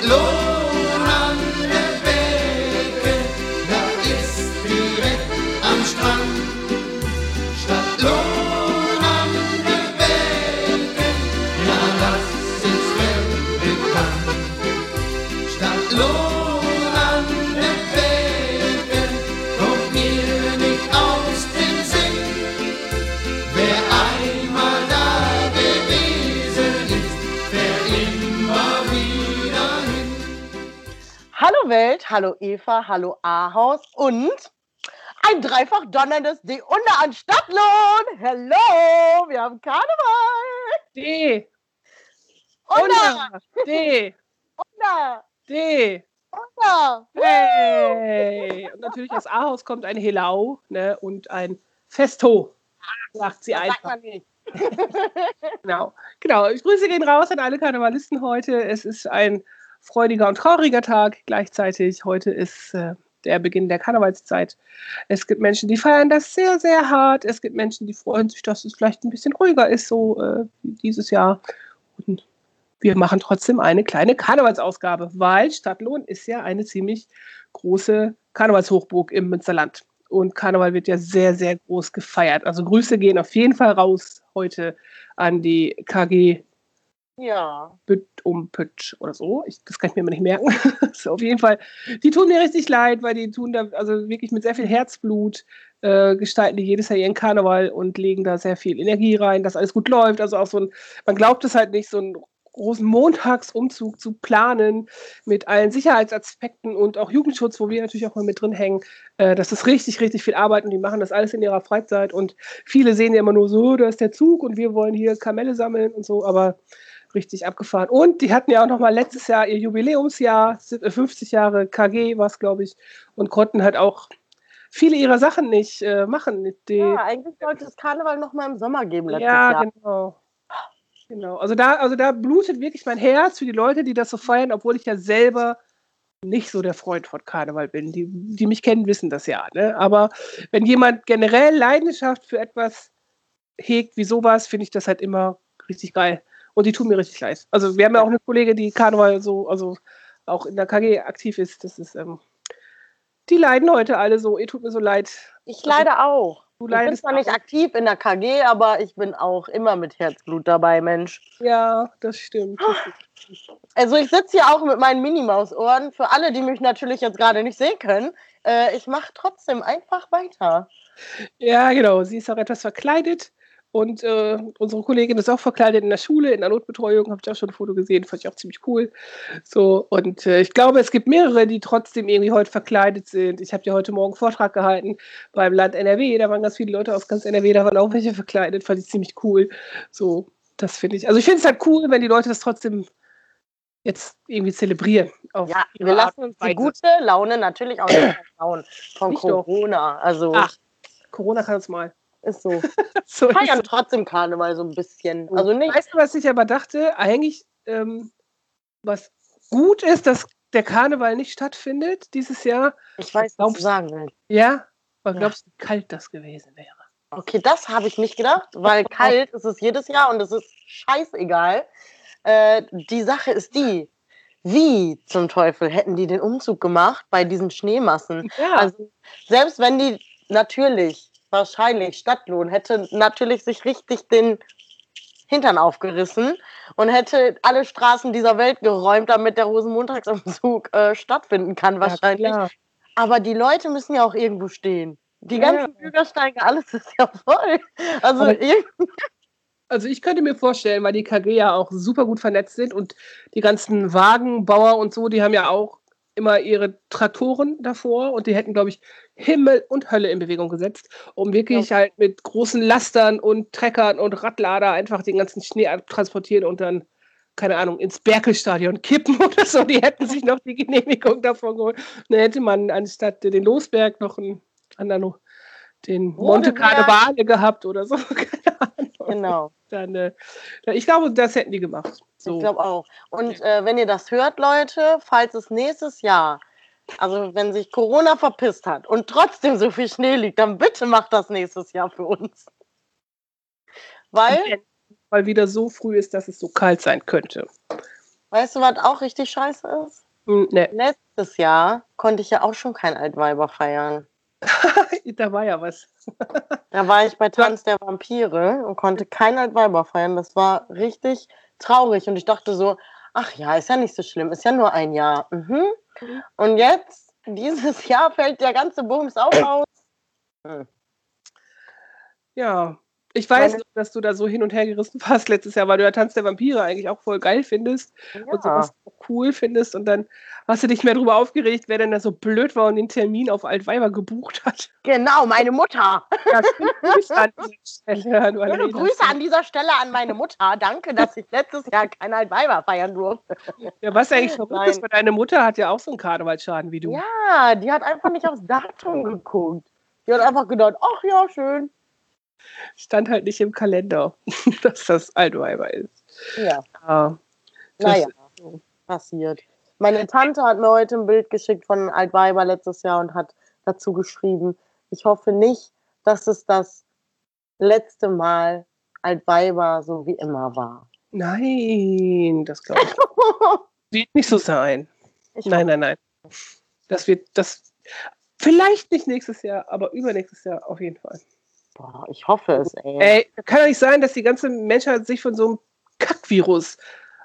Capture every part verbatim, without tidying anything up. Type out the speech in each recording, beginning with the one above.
Stadtlohn an der Berge, da ist direkt am Strand. Stadtlohn an der Berge, ja das ist weltbekannt. Stadtlohn an der Berge, kommt mir nicht aus dem Sinn. Wer einmal da gewesen ist, fährt immer wieder hin. Hallo Welt, hallo Eva, hallo Ahaus und ein dreifach donnerndes D unter an Stadtlohn. Hello, wir haben Karneval. D. Unter, Unter. D. unter, D. unter. Hey. Und natürlich aus Ahaus kommt ein Helau, ne, und ein Festo, sagt sie Das sagt einfach. man nicht. Genau. Genau. Ich grüße gehen raus an alle Karnevalisten heute. Es ist ein freudiger und trauriger Tag gleichzeitig. Heute ist äh, der Beginn der Karnevalszeit. Es gibt Menschen, die feiern das sehr, sehr hart. Es gibt Menschen, die freuen sich, dass es vielleicht ein bisschen ruhiger ist, so äh, wie dieses Jahr. Und wir machen trotzdem eine kleine Karnevalsausgabe, weil Stadtlohn ist ja eine ziemlich große Karnevalshochburg im Münsterland. Und Karneval wird ja sehr, sehr groß gefeiert. Also Grüße gehen auf jeden Fall raus heute an die K G Ja, Bütt um Pütsch oder so. Ich, das kann ich mir immer nicht merken. So, auf jeden Fall, die tun mir richtig leid, weil die tun da also wirklich mit sehr viel Herzblut, äh, gestalten die jedes Jahr ihren Karneval und legen da sehr viel Energie rein, dass alles gut läuft. Also auch so ein, man glaubt es halt nicht, so einen großen Montagsumzug zu planen mit allen Sicherheitsaspekten und auch Jugendschutz, wo wir natürlich auch mal mit drin hängen. Äh, das ist richtig, richtig viel Arbeit und die machen das alles in ihrer Freizeit und viele sehen ja immer nur so, da ist der Zug und wir wollen hier Kamelle sammeln und so, aber richtig abgefahren. Und die hatten ja auch noch mal letztes Jahr ihr Jubiläumsjahr, fünfzig Jahre K G war es, glaube ich, und konnten halt auch viele ihrer Sachen nicht äh, machen. Die, ja, eigentlich sollte es Karneval noch mal im Sommer geben letztes ja, Jahr. genau. Genau. Also da, also da blutet wirklich mein Herz für die Leute, die das so feiern, obwohl ich ja selber nicht so der Freund von Karneval bin. Die, die mich kennen, wissen das ja. Ne? Aber wenn jemand generell Leidenschaft für etwas hegt wie sowas, finde ich das halt immer richtig geil. Und die tun mir richtig leid. Also wir haben ja auch eine Kollegin, die Karneval so, also auch in der K G aktiv ist. Das ist, ähm, die leiden heute alle so. Ihr tut mir so leid. Ich leide auch. Du Ich bin leidest zwar nicht auch. aktiv in der K G, aber ich bin auch immer mit Herzblut dabei, Mensch. Ja, das stimmt. Das stimmt. Also ich sitze hier auch mit meinen Minimaus-Ohren. Für alle, die mich natürlich jetzt gerade nicht sehen können, äh, ich mache trotzdem einfach weiter. Ja, genau. Sie ist auch etwas verkleidet. Und äh, unsere Kollegin ist auch verkleidet in der Schule, in der Notbetreuung, habe ich auch schon ein Foto gesehen, fand ich auch ziemlich cool. So, und äh, ich glaube, es gibt mehrere, die trotzdem irgendwie heute verkleidet sind. Ich habe ja heute Morgen einen Vortrag gehalten beim Land N R W, da waren ganz viele Leute aus ganz N R W, da waren auch welche verkleidet, fand ich ziemlich cool. So, das finde ich. Also ich finde es halt cool, wenn die Leute das trotzdem jetzt irgendwie zelebrieren. Auf Ja, ihre wir Art lassen und uns die Weise. gute Laune natürlich auch nicht versauen von Nicht doch. Corona. Also Ach, Corona kann uns mal. ist so. So ist Feiern es. trotzdem Karneval so ein bisschen. Also nicht. Weißt du, was ich aber dachte? Eigentlich, ähm, was gut ist, dass der Karneval nicht stattfindet dieses Jahr. Ich weiß, was Glaubst- du sagen willst. Ja? Weil Ja. glaubst du, wie kalt das gewesen wäre? Okay, das habe ich nicht gedacht, weil kalt ist es jedes Jahr und es ist scheißegal. Äh, die Sache ist die, wie zum Teufel hätten die den Umzug gemacht bei diesen Schneemassen? Ja. Also selbst wenn die natürlich, wahrscheinlich Stadtlohn, hätte natürlich sich richtig den Hintern aufgerissen und hätte alle Straßen dieser Welt geräumt, damit der Rosenmontagsumzug äh, stattfinden kann wahrscheinlich. Ja, klar. Aber die Leute müssen ja auch irgendwo stehen. Die Ja, ganzen Bürgersteige, alles ist ja voll. Also Aber- irgendwie. Also ich könnte mir vorstellen, weil die K G ja auch super gut vernetzt sind und die ganzen Wagenbauer und so, die haben ja auch immer ihre Traktoren davor und die hätten, glaube ich, Himmel und Hölle in Bewegung gesetzt, um wirklich halt mit großen Lastern und Treckern und Radlader einfach den ganzen Schnee transportieren und dann, keine Ahnung, ins Berkelstadion kippen oder so. Die hätten sich noch die Genehmigung davon geholt. Dann hätte man anstatt den Losberg noch einen anderen, den Monte Rodeberg. Carnevale gehabt oder so. Keine Ahnung. Genau, Dann, äh, ich glaube, das hätten die gemacht. So. ich glaube auch. Und äh, wenn ihr das hört, Leute, falls es nächstes Jahr, also wenn sich Corona verpisst hat und trotzdem so viel Schnee liegt, dann bitte macht das nächstes Jahr für uns. Weil, Weil wieder so früh ist, dass es so kalt sein könnte. Weißt du, was auch richtig scheiße ist? Hm, ne. Letztes Jahr konnte ich ja auch schon kein Altweiber feiern. Da war ja was. Da war ich bei Tanz der Vampire und konnte kein Altweiber feiern. Das war richtig traurig. Und ich dachte so, ach ja, ist ja nicht so schlimm, ist ja nur ein Jahr. Mhm. Und jetzt, dieses Jahr, fällt der ganze Bums auch aus. Hm. Ja, ich weiß Meine- noch, dass du da so hin und her gerissen warst letztes Jahr, weil du ja Tanz der Vampire eigentlich auch voll geil findest und sowas Ja, cool findest. Und dann hast du dich mehr darüber aufgeregt, wer denn da so blöd war und den Termin auf Altweiber gebucht hat. genau, meine Mutter. Ja, schöne Grüße an dieser Stelle. Du Schöne Anneliese. Grüße an dieser Stelle an meine Mutter. Danke, dass ich letztes Jahr kein Altweiber feiern durfte. Ja, was eigentlich verrückt Nein. ist, weil deine Mutter hat ja auch so einen Karnevalsschaden wie du. Ja, die hat einfach nicht aufs Datum geguckt. Die hat einfach gedacht, ach ja, schön. Stand halt nicht im Kalender, dass das Altweiber ist. Ja, Ja, das- naja, passiert. Meine Tante hat mir heute ein Bild geschickt von Altweiber letztes Jahr und hat dazu geschrieben, ich hoffe nicht, dass es das letzte Mal Altweiber so wie immer war. Nein, das glaube ich wird nicht so sein. Ich Nein, nein, nein. Das wird das vielleicht nicht nächstes Jahr, aber übernächstes Jahr auf jeden Fall. Boah, ich hoffe es, ey. Ey, kann doch nicht sein, dass die ganze Menschheit sich von so einem Kackvirus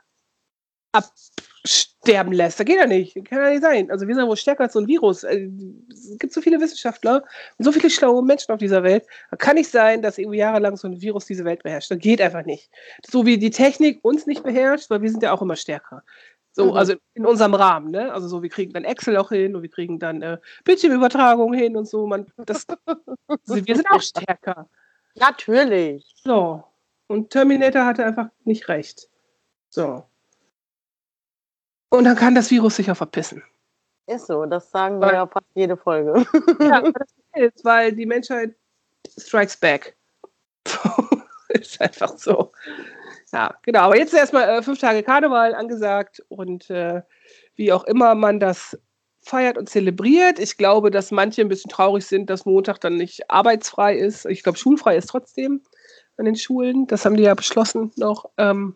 absterben lässt. Das geht ja nicht. Kann ja nicht sein. Also wir sind ja wohl stärker als so ein Virus. Äh, Es gibt so viele Wissenschaftler und so viele schlaue Menschen auf dieser Welt. Da kann nicht sein, dass irgendwie jahrelang so ein Virus diese Welt beherrscht. Das geht einfach nicht. So wie die Technik uns nicht beherrscht, weil wir sind ja auch immer stärker. So, Mhm. also in unserem Rahmen, ne? Also so, wir kriegen dann Excel auch hin und wir kriegen dann äh, Bildschirmübertragung hin und so. Man, das, wir sind auch stärker. Natürlich. So. Und Terminator hatte einfach nicht recht. So. Und dann kann das Virus sich auch verpissen. Ist so, das sagen wir Weil- ja fast jede Folge. Ja, aber das ist, weil die Menschheit strikes back. Ist einfach so. Ja, genau. Aber jetzt erstmal äh, fünf Tage Karneval angesagt und äh, wie auch immer man das feiert und zelebriert. Ich glaube, dass manche ein bisschen traurig sind, dass Montag dann nicht arbeitsfrei ist. Ich glaube, schulfrei ist trotzdem an den Schulen. Das haben die ja beschlossen noch. Ähm,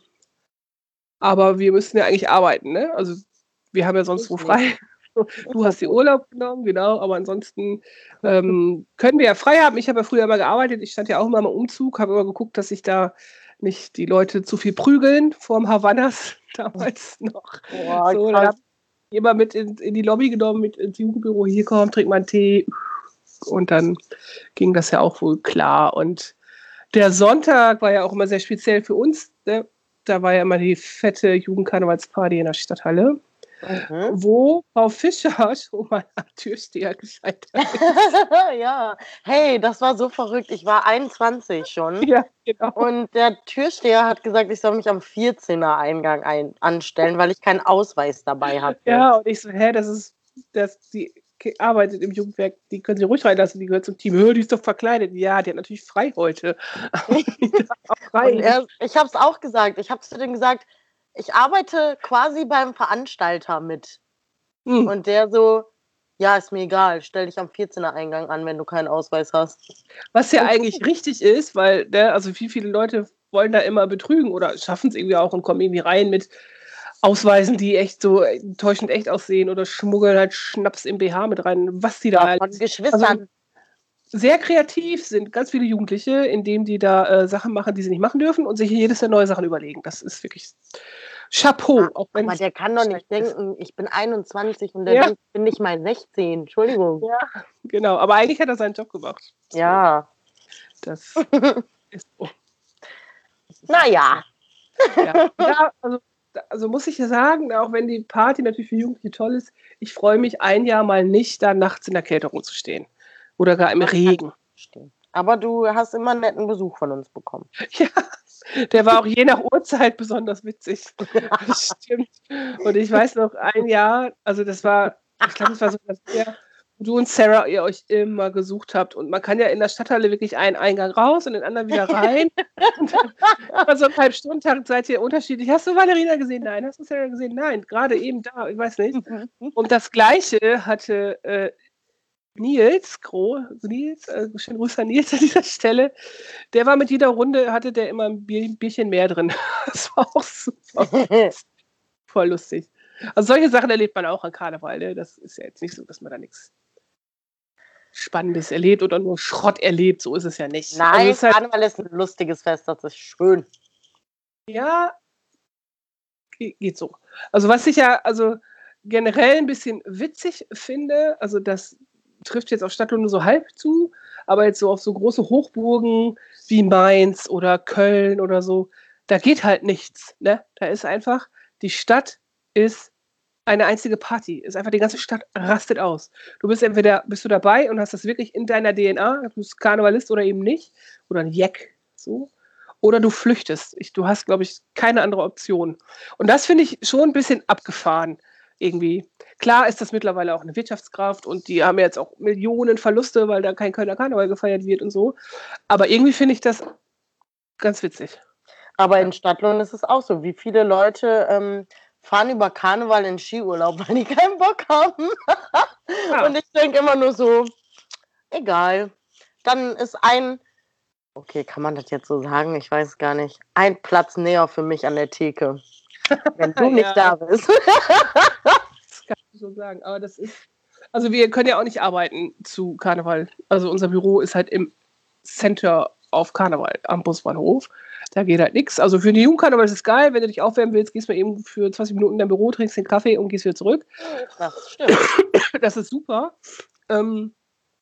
aber wir müssen ja eigentlich arbeiten, ne? Also wir haben ja sonst wo Ich frei. Du hast die Urlaub genommen, genau, aber ansonsten ähm, können wir ja frei haben. Ich habe ja früher immer gearbeitet, ich stand ja auch immer im Umzug, habe immer geguckt, dass sich da nicht die Leute zu viel prügeln, vorm Havannas damals noch. Boah, So, dann krass. habe ich immer mit in, in die Lobby genommen, mit ins Jugendbüro, hier komm, trink mal einen Tee. Und dann ging das ja auch wohl klar. Und der Sonntag war ja auch immer sehr speziell für uns. Ne? Da war ja immer die fette Jugendkarnevalsparty in der Stadthalle, Mhm. wo Frau Fischer schon mal am Türsteher gescheitert ist. Ja, hey, das war so verrückt. Ich war einundzwanzig schon. Ja, genau. Und der Türsteher hat gesagt, ich soll mich am vierzehner Eingang ein anstellen, weil ich keinen Ausweis dabei hatte. Ja, und ich so, hä, das ist, das, die arbeitet im Jugendwerk, die können Sie ruhig reinlassen, die gehört zum Team. Hör, die ist doch verkleidet. Ja, die hat natürlich frei heute. Aber die darf auch rein. Und er, ich habe es auch gesagt. Ich habe zu dem gesagt, ich arbeite quasi beim Veranstalter mit. Hm. Und der so, ja, ist mir egal, stell dich am vierzehner Eingang an, wenn du keinen Ausweis hast. Was ja eigentlich richtig ist, weil, ne, also wie viele Leute wollen da immer betrügen oder schaffen es irgendwie auch und kommen irgendwie rein mit Ausweisen, die echt so enttäuschend echt aussehen oder schmuggeln halt Schnaps im B H mit rein, was die da Ja, von alles- Geschwistern. also sehr kreativ sind ganz viele Jugendliche, indem die da äh, Sachen machen, die sie nicht machen dürfen und sich jedes Jahr neue Sachen überlegen. Das ist wirklich Chapeau. Auch wenn Aber der kann doch nicht scheiße ist. denken, ich bin einundzwanzig und der Ja. denkt, ich bin nicht mal sechzehn. Entschuldigung. Ja, genau. Aber eigentlich hat er seinen Job gemacht. Ja. Das ist so. Naja. Ja, ja also, also muss ich ja sagen, auch wenn die Party natürlich für Jugendliche toll ist, ich freue mich ein Jahr mal nicht, da nachts in der Kälte rumzustehen. Oder gar im Regen. Aber du hast immer einen netten Besuch von uns bekommen. Ja, der war auch je nach Uhrzeit besonders witzig. Das stimmt. Und ich weiß noch, ein Jahr, also das war, ich glaube, es war so das Jahr, wo du und Sarah ihr euch immer gesucht habt. Und man kann ja in der Stadthalle wirklich einen Eingang raus und den anderen wieder rein. Und dann so einen Halbstundentag seid ihr unterschiedlich. Hast du Valerina gesehen? Nein. Hast du Sarah gesehen? Nein. Gerade eben da, ich weiß nicht. Und das Gleiche hatte äh, Nils, Gro, Nils, äh, schönen Gruß an Nils an dieser Stelle. Der war mit jeder Runde, hatte der immer ein Bier, Bierchen mehr drin. Das war auch super. Voll lustig. Also solche Sachen erlebt man auch an Karneval. Ne? Das ist ja jetzt nicht so, dass man da nichts Spannendes erlebt oder nur Schrott erlebt. So ist es ja nicht. Nein, also ist halt, Karneval ist ein lustiges Fest, das ist schön. Ja, geht so. Also was ich ja also generell ein bisschen witzig finde, also das trifft jetzt auf Stadtlohn nur so halb zu, aber jetzt so auf so große Hochburgen wie Mainz oder Köln oder so, da geht halt nichts. Ne? Da ist einfach, die Stadt ist eine einzige Party. Ist einfach, die ganze Stadt rastet aus. Du bist entweder, bist du dabei und hast das wirklich in deiner D N A, du bist Karnevalist oder eben nicht, oder ein Jeck, so. Oder du flüchtest. Ich, du hast, glaube ich, keine andere Option. Und das finde ich schon ein bisschen abgefahren, irgendwie. Klar ist das mittlerweile auch eine Wirtschaftskraft und die haben jetzt auch Millionen Verluste, weil da kein Kölner Karneval gefeiert wird und so. Aber irgendwie finde ich das ganz witzig. Aber in Stadtlohn ist es auch so. Wie viele Leute ähm, fahren über Karneval in Skiurlaub, weil die keinen Bock haben. Ja. Und ich denke immer nur so, egal. Dann ist ein, okay, kann man das jetzt so sagen? Ich weiß gar nicht. Ein Platz näher für mich an der Theke. Wenn du nicht Ja. da bist. Das kann ich so sagen. Aber das ist, also wir können ja auch nicht arbeiten zu Karneval. Also unser Büro ist halt im Center auf Karneval am Busbahnhof. Da geht halt nichts. Also für den Jugendkarneval ist es geil. Wenn du dich aufwärmen willst, gehst du mal eben für zwanzig Minuten in dein Büro, trinkst den Kaffee und gehst wieder zurück. Das stimmt. Das ist super. Ähm,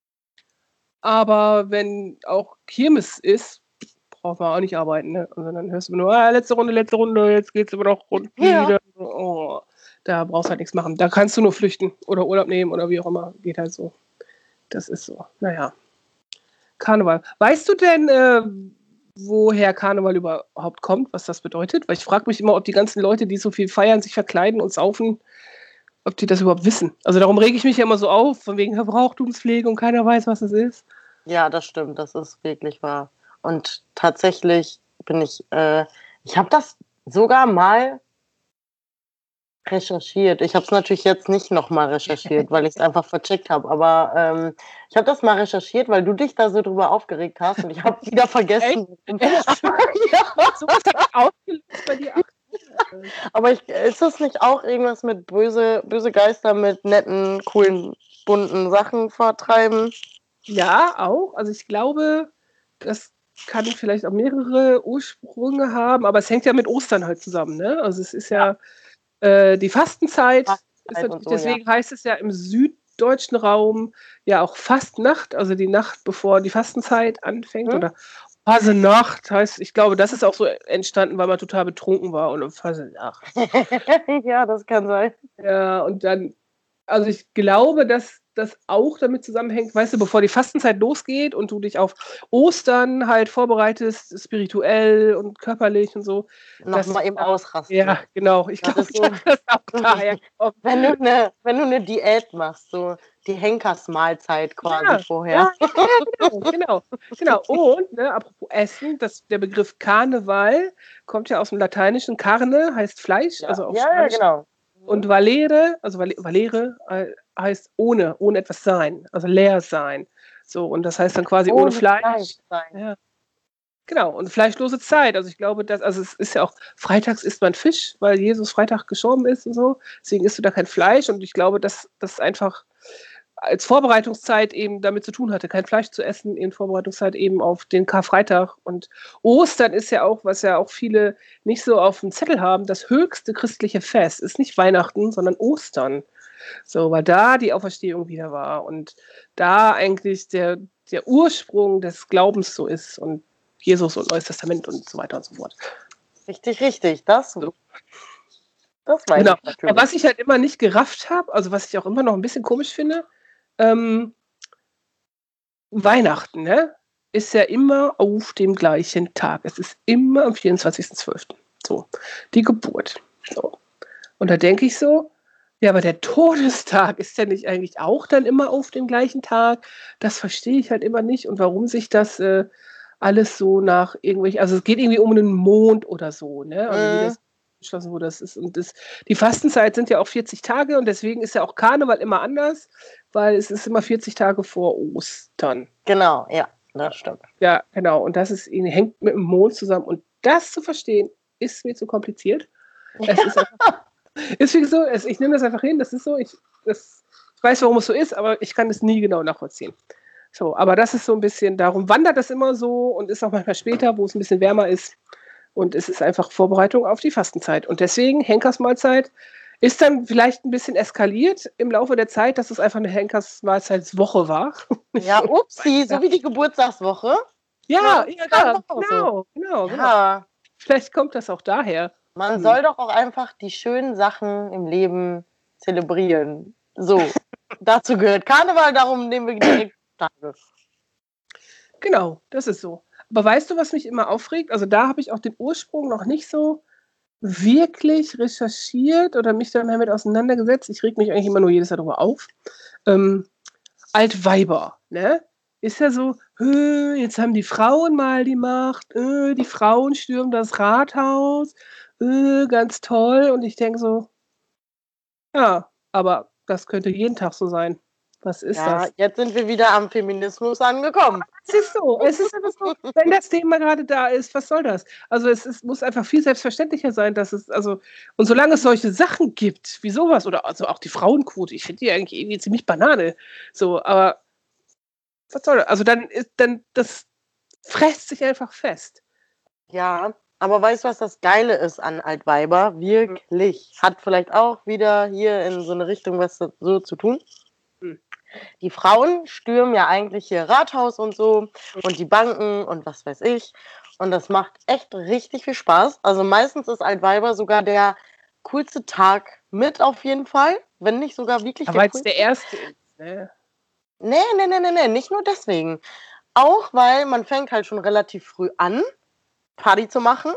aber wenn auch Kirmes ist, braucht man auch nicht arbeiten. Ne? Und dann hörst du nur, ah, letzte Runde, letzte Runde, jetzt geht's aber noch rund Ja. wieder. Oh, da brauchst du halt nichts machen. Da kannst du nur flüchten oder Urlaub nehmen oder wie auch immer. Geht halt so. Das ist so. Naja. Karneval. Weißt du denn, äh, woher Karneval überhaupt kommt, was das bedeutet? Weil ich frage mich immer, ob die ganzen Leute, die so viel feiern, sich verkleiden und saufen, ob die das überhaupt wissen. Also darum rege ich mich ja immer so auf, von wegen Verbrauchtumspflege und keiner weiß, was es ist. Ja, das stimmt. Das ist wirklich wahr. Und tatsächlich bin ich, äh, ich habe das sogar mal recherchiert. Ich habe es natürlich jetzt nicht nochmal recherchiert, weil ich es einfach vercheckt habe. Aber ähm, ich habe das mal recherchiert, weil du dich da so drüber aufgeregt hast und ich habe wieder vergessen. Echt? Ja. So was hat ausgelöst bei dir. Aber ich, ist das nicht auch irgendwas mit böse, böse Geister mit netten, coolen, bunten Sachen vertreiben? Ja, auch. Also ich glaube, das kann vielleicht auch mehrere Ursprünge haben, aber es hängt ja mit Ostern halt zusammen. Ne? Also es ist ja, äh, die Fastenzeit, Fastenzeit ist natürlich, und so, deswegen heißt es ja im süddeutschen Raum ja auch Fastnacht, also die Nacht, bevor die Fastenzeit anfängt. Hm? Oder Fasenacht heißt, ich glaube, das ist auch so entstanden, weil man total betrunken war und Fasenacht. Ja, das kann sein. Ja, und dann, also ich glaube, dass das auch damit zusammenhängt, weißt du, bevor die Fastenzeit losgeht und du dich auf Ostern halt vorbereitest, spirituell und körperlich und so. dass- Nochmal eben ausrasten. Ja, genau. Ich Das glaube, ist so- dass das auch daher kommt. Wenn du eine wenn du eine Diät machst, so die Henkersmahlzeit quasi Ja, vorher. Ja, ja, genau, genau, genau. Und, ne, apropos Essen, das, der Begriff Karneval kommt ja aus dem Lateinischen. Carne heißt Fleisch, Ja, also auf ja, ja, Spanisch. genau. Und valere, also vale- valere äh, heißt ohne, ohne etwas sein, also leer sein. So, und das heißt dann quasi ohne, Fleisch. sein. Ja. Genau, und fleischlose Zeit. Also ich glaube, dass, also es ist ja auch, freitags isst man Fisch, weil Jesus Freitag gestorben ist und so. Deswegen isst du da kein Fleisch. Und ich glaube, dass das einfach als Vorbereitungszeit eben damit zu tun hatte, kein Fleisch zu essen in Vorbereitungszeit eben auf den Karfreitag. Und Ostern ist ja auch, was ja auch viele nicht so auf dem Zettel haben, das höchste christliche Fest ist nicht Weihnachten, sondern Ostern. So, weil da die Auferstehung wieder war und da eigentlich der, der Ursprung des Glaubens so ist und Jesus und Neues Testament und so weiter und so fort. Richtig, richtig. Das, So. das weiß Genau. ich natürlich. Aber was ich halt immer nicht gerafft habe, also was ich auch immer noch ein bisschen komisch finde, ähm, Weihnachten, ne, ist ja immer auf dem gleichen Tag. Es ist immer am vierundzwanzigsten zwölften So, die Geburt. So. Und da denke ich so, ja, aber der Todestag ist ja nicht eigentlich auch dann immer auf dem gleichen Tag? Das verstehe ich halt immer nicht. Und warum sich das äh, alles so nach irgendwelchen, also es geht irgendwie um einen Mond oder so, ne? Also wie Mhm. das beschlossen wurde. Das ist, und das, die Fastenzeit sind ja auch vierzig Tage und deswegen ist ja auch Karneval immer anders, weil es ist immer vierzig Tage vor Ostern. Genau, ja, das stimmt. Ja, genau. Und das ist, hängt mit dem Mond zusammen. Und das zu verstehen, ist mir zu kompliziert. Es ist einfach, Deswegen so, es- ich nehme das einfach hin, das ist so, ich, das, ich weiß, warum es so ist, aber ich kann es nie genau nachvollziehen. So, aber das ist so ein bisschen, darum wandert das immer so und ist auch manchmal später, wo es ein bisschen wärmer ist. Und es ist einfach Vorbereitung auf die Fastenzeit. Und deswegen, Henkersmahlzeit ist dann vielleicht ein bisschen eskaliert im Laufe der Zeit, dass es einfach eine Henkersmahlzeitswoche war. Ja, upsi, so wie die Geburtstagswoche. Ja, Ja, ja, dann auch so. genau, genau, genau. Ja, Vielleicht kommt das auch daher. man Hm. soll doch auch einfach die schönen Sachen im Leben zelebrieren. So, dazu gehört Karneval, darum nehmen wir direkt Tage. Genau, das ist so. Aber weißt du, was mich immer aufregt? Also da habe ich auch den Ursprung noch nicht so wirklich recherchiert oder mich da mehr mit auseinandergesetzt. Ich reg mich eigentlich immer nur jedes Jahr darüber auf. Ähm, Altweiber, ne? Ist ja so, "Hö, jetzt haben die Frauen mal die Macht, äh, die Frauen stürmen das Rathaus, äh, ganz toll." Und ich denke so, ja, aber das könnte jeden Tag so sein. Was ist Ja, das? jetzt sind wir wieder am Feminismus angekommen. Es ist so, es ist einfach so, wenn das Thema gerade da ist, was soll das? Also es ist, muss einfach viel selbstverständlicher sein, dass es, also, und solange es solche Sachen gibt, wie sowas, oder also auch die Frauenquote, ich finde die eigentlich irgendwie ziemlich Banane. So, aber was soll das? Also dann ist, dann, das fräst sich einfach fest. Ja, aber weißt du, was das Geile ist an Altweiber? Wirklich. Hat vielleicht auch wieder hier in so eine Richtung was so zu tun. Hm. Die Frauen stürmen ja eigentlich hier Rathaus und so und die Banken und was weiß ich. Und das macht echt richtig viel Spaß. Also meistens ist Altweiber sogar der coolste Tag mit auf jeden Fall. Wenn nicht sogar wirklich Aber der jetzt coolste. der erste ist, ne? Nee, nee, nee, nee, nee, nicht nur deswegen. Auch weil man fängt halt schon relativ früh an, Party zu machen.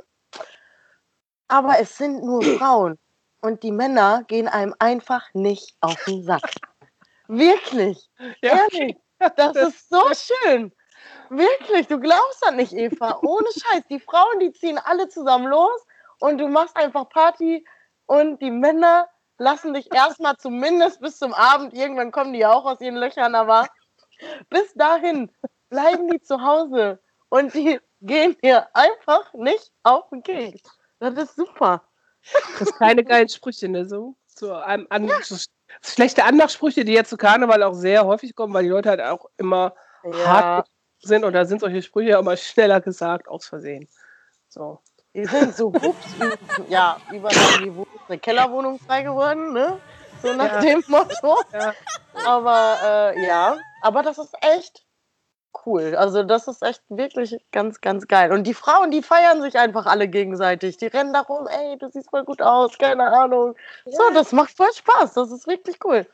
Aber es sind nur Frauen. Und die Männer gehen einem einfach nicht auf den Sack. Wirklich. Ja, Ehrlich. Das ist so schön. Wirklich. Du glaubst das nicht, Eva. Ohne Scheiß. Die Frauen, die ziehen alle zusammen los und du machst einfach Party und die Männer lassen dich erstmal zumindest bis zum Abend, irgendwann kommen die ja auch aus ihren Löchern, aber bis dahin bleiben die zu Hause und die gehen dir einfach nicht auf den Keks. Das ist super. das sind keine geilen Sprüche, ne? So, so, einem, an, so schlechte Anmachsprüche, die jetzt zu Karneval auch sehr häufig kommen, weil die Leute halt auch immer Ja, hart sind und da sind solche Sprüche ja immer schneller gesagt, aus Versehen. So. die sind so hups, ü- ja, über dein Niveau ist eine Kellerwohnung frei geworden, ne? So nach Ja. dem Motto. Ja. Aber äh, ja, aber das ist echt cool. Also das ist echt wirklich ganz, ganz geil. Und die Frauen, die feiern sich einfach alle gegenseitig. Die rennen da rum, ey, du siehst voll gut aus, keine Ahnung. So, das macht voll Spaß. Das ist wirklich cool.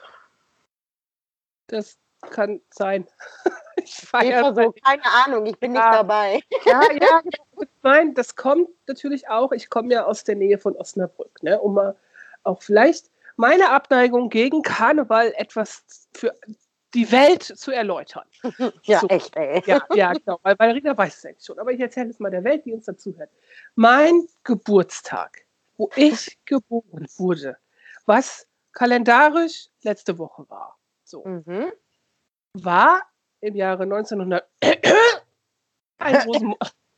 Das kann sein. Ich Eva feiere so, keine Ahnung, ich bin Ja. nicht dabei. Ja, ja, genau. Nein, das kommt natürlich auch. Ich komme ja aus der Nähe von Osnabrück, ne, um mal auch vielleicht meine Abneigung gegen Karneval etwas für die Welt zu erläutern. Ja, So. echt, ey. Ja, ja, genau. Weil Ballerina weiß es eigentlich schon. Aber ich erzähle es mal der Welt, die uns dazuhört. Mein Geburtstag, wo ich geboren wurde, was kalendarisch letzte Woche war, so, Mhm. war im Jahre neunzehnhundert ein Rosenmo-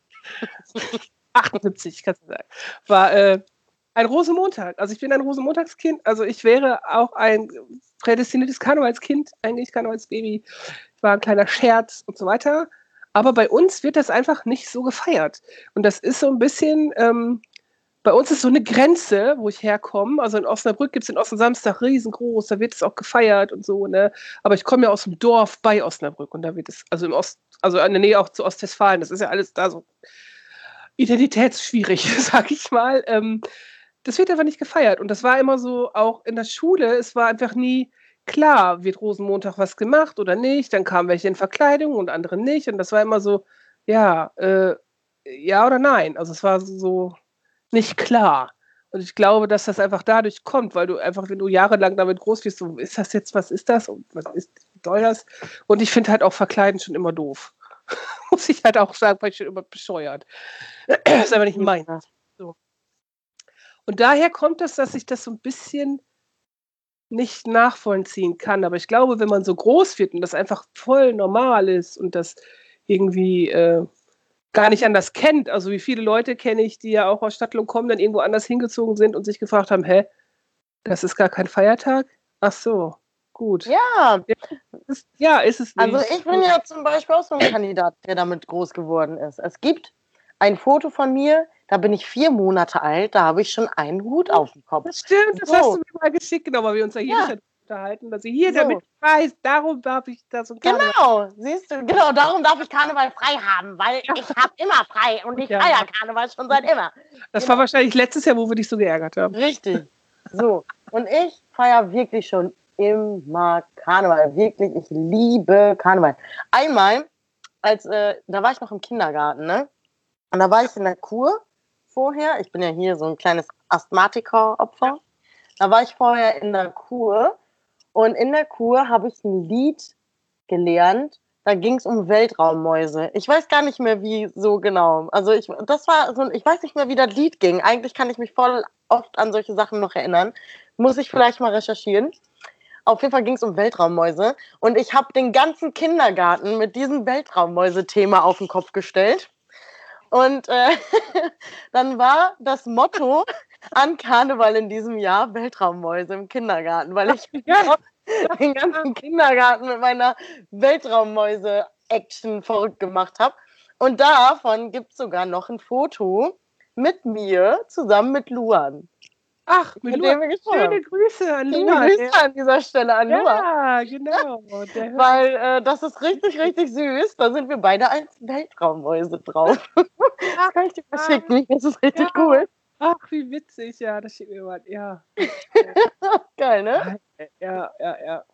achtundsiebzig, kannst du sagen, war äh, ein Rosenmontag. Also ich bin ein Rosenmontagskind. Also ich wäre auch ein prädestiniertes Karnevalskind, eigentlich Karnevalsbaby. Ich war ein kleiner Scherz und so weiter. Aber bei uns wird das einfach nicht so gefeiert. Und das ist so ein bisschen, ähm, bei uns ist so eine Grenze, wo ich herkomme. Also in Osnabrück gibt es den Ostensamstag riesengroß, da wird es auch gefeiert und so, ne? Aber ich komme ja aus dem Dorf bei Osnabrück und da wird es, also im Ost, also in der Nähe auch zu Ostwestfalen, das ist ja alles da so identitätsschwierig, sag ich mal. Ähm, das wird einfach nicht gefeiert. Und das war immer so, auch in der Schule, es war einfach nie klar, wird Rosenmontag was gemacht oder nicht. Dann kamen welche in Verkleidung und andere nicht. Und das war immer so, ja, äh, ja oder nein. Also es war so nicht klar. Und ich glaube, dass das einfach dadurch kommt, weil du einfach, wenn du jahrelang damit groß wirst, so, ist das jetzt, was ist das? Und was ist, soll das? Und ich finde halt auch Verkleiden schon immer doof. Muss ich halt auch sagen, weil ich schon immer bescheuert. Das ist aber nicht mein. So. Und daher kommt es, dass ich das so ein bisschen nicht nachvollziehen kann. Aber ich glaube, wenn man so groß wird und das einfach voll normal ist und das irgendwie äh, gar nicht anders kennt, also wie viele Leute kenne ich, die ja auch aus Stadtlohn kommen, dann irgendwo anders hingezogen sind und sich gefragt haben, hä, Das ist gar kein Feiertag? Ach so, gut. Ja, Ist, ja, ist es nicht. also ich bin ja zum Beispiel auch so ein Kandidat, der damit groß geworden ist. Es gibt ein Foto von mir, da bin ich vier Monate alt, da habe ich schon einen Hut auf dem Kopf. Das stimmt, das So. hast du mir mal geschickt, genau, weil wir uns ja hier Ja. nicht unterhalten. Also hier, So. damit ich weiß, darum darf ich das und Karneval. Genau, siehst du, genau, darum darf ich Karneval frei haben, weil Ja. ich habe immer frei und ich Ja. feiere Karneval schon seit immer. Das Genau. war wahrscheinlich letztes Jahr, wo wir dich so geärgert haben. Richtig. So, und ich feiere wirklich schon immer Karneval, wirklich, ich liebe Karneval. Einmal, als, äh, da war ich noch im Kindergarten, ne? Und da war ich in der Kur vorher, ich bin ja hier so ein kleines Asthmatiker-Opfer, da war ich vorher in der Kur und in der Kur habe ich ein Lied gelernt, da ging es um Weltraummäuse. Ich weiß gar nicht mehr, wie so genau. Also ich, das war so, ich weiß nicht mehr, wie das Lied ging. Eigentlich kann ich mich voll oft an solche Sachen noch erinnern. Muss ich vielleicht mal recherchieren. Auf jeden Fall ging es um Weltraummäuse und ich habe den ganzen Kindergarten mit diesem Weltraummäuse-Thema auf den Kopf gestellt. Und äh, dann war das Motto an Karneval in diesem Jahr Weltraummäuse im Kindergarten, weil ich Ja. den ganzen Kindergarten mit meiner Weltraummäuse-Action verrückt gemacht habe. Und davon gibt es sogar noch ein Foto mit mir zusammen mit Luan. Ach, mit Mit Luan. dem wir gesprochen Schöne haben. Grüße an Liebe Luan. Grüße an dieser Stelle an Luan. Ja, genau. Der hört- Weil äh, das ist richtig, richtig süß. Da sind wir beide als Weltraummäuse drauf. Das kann ich dir verschicken. Das ist richtig Ja. cool. Ach, wie witzig. Ja, das schickt mir mal. Ja. Geil, ne? Ja, ja, ja.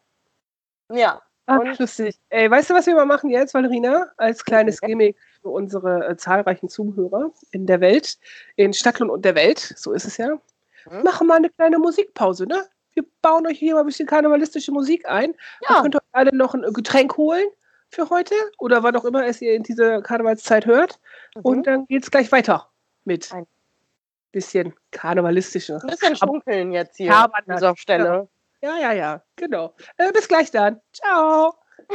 Ja. Ach, Und- lustig. Ey, weißt du, was wir mal machen jetzt, Valerina? Als kleines Gimmick für unsere äh, zahlreichen Zuhörer in der Welt, in Stadtlohn und der Welt, so ist es ja. Mhm. Machen mal eine kleine Musikpause, ne? Wir bauen euch hier mal ein bisschen karnevalistische Musik ein. Dann Ja. könnt ihr euch alle noch ein Getränk holen für heute oder wann auch immer es ihr in dieser Karnevalszeit hört. Mhm. Und dann geht's gleich weiter mit Ein- bisschen karnevalistische. Ein bisschen schunkeln jetzt hier Ja, aber an dieser Stelle. Ja, ja, ja, genau. Äh, bis gleich dann. Ciao.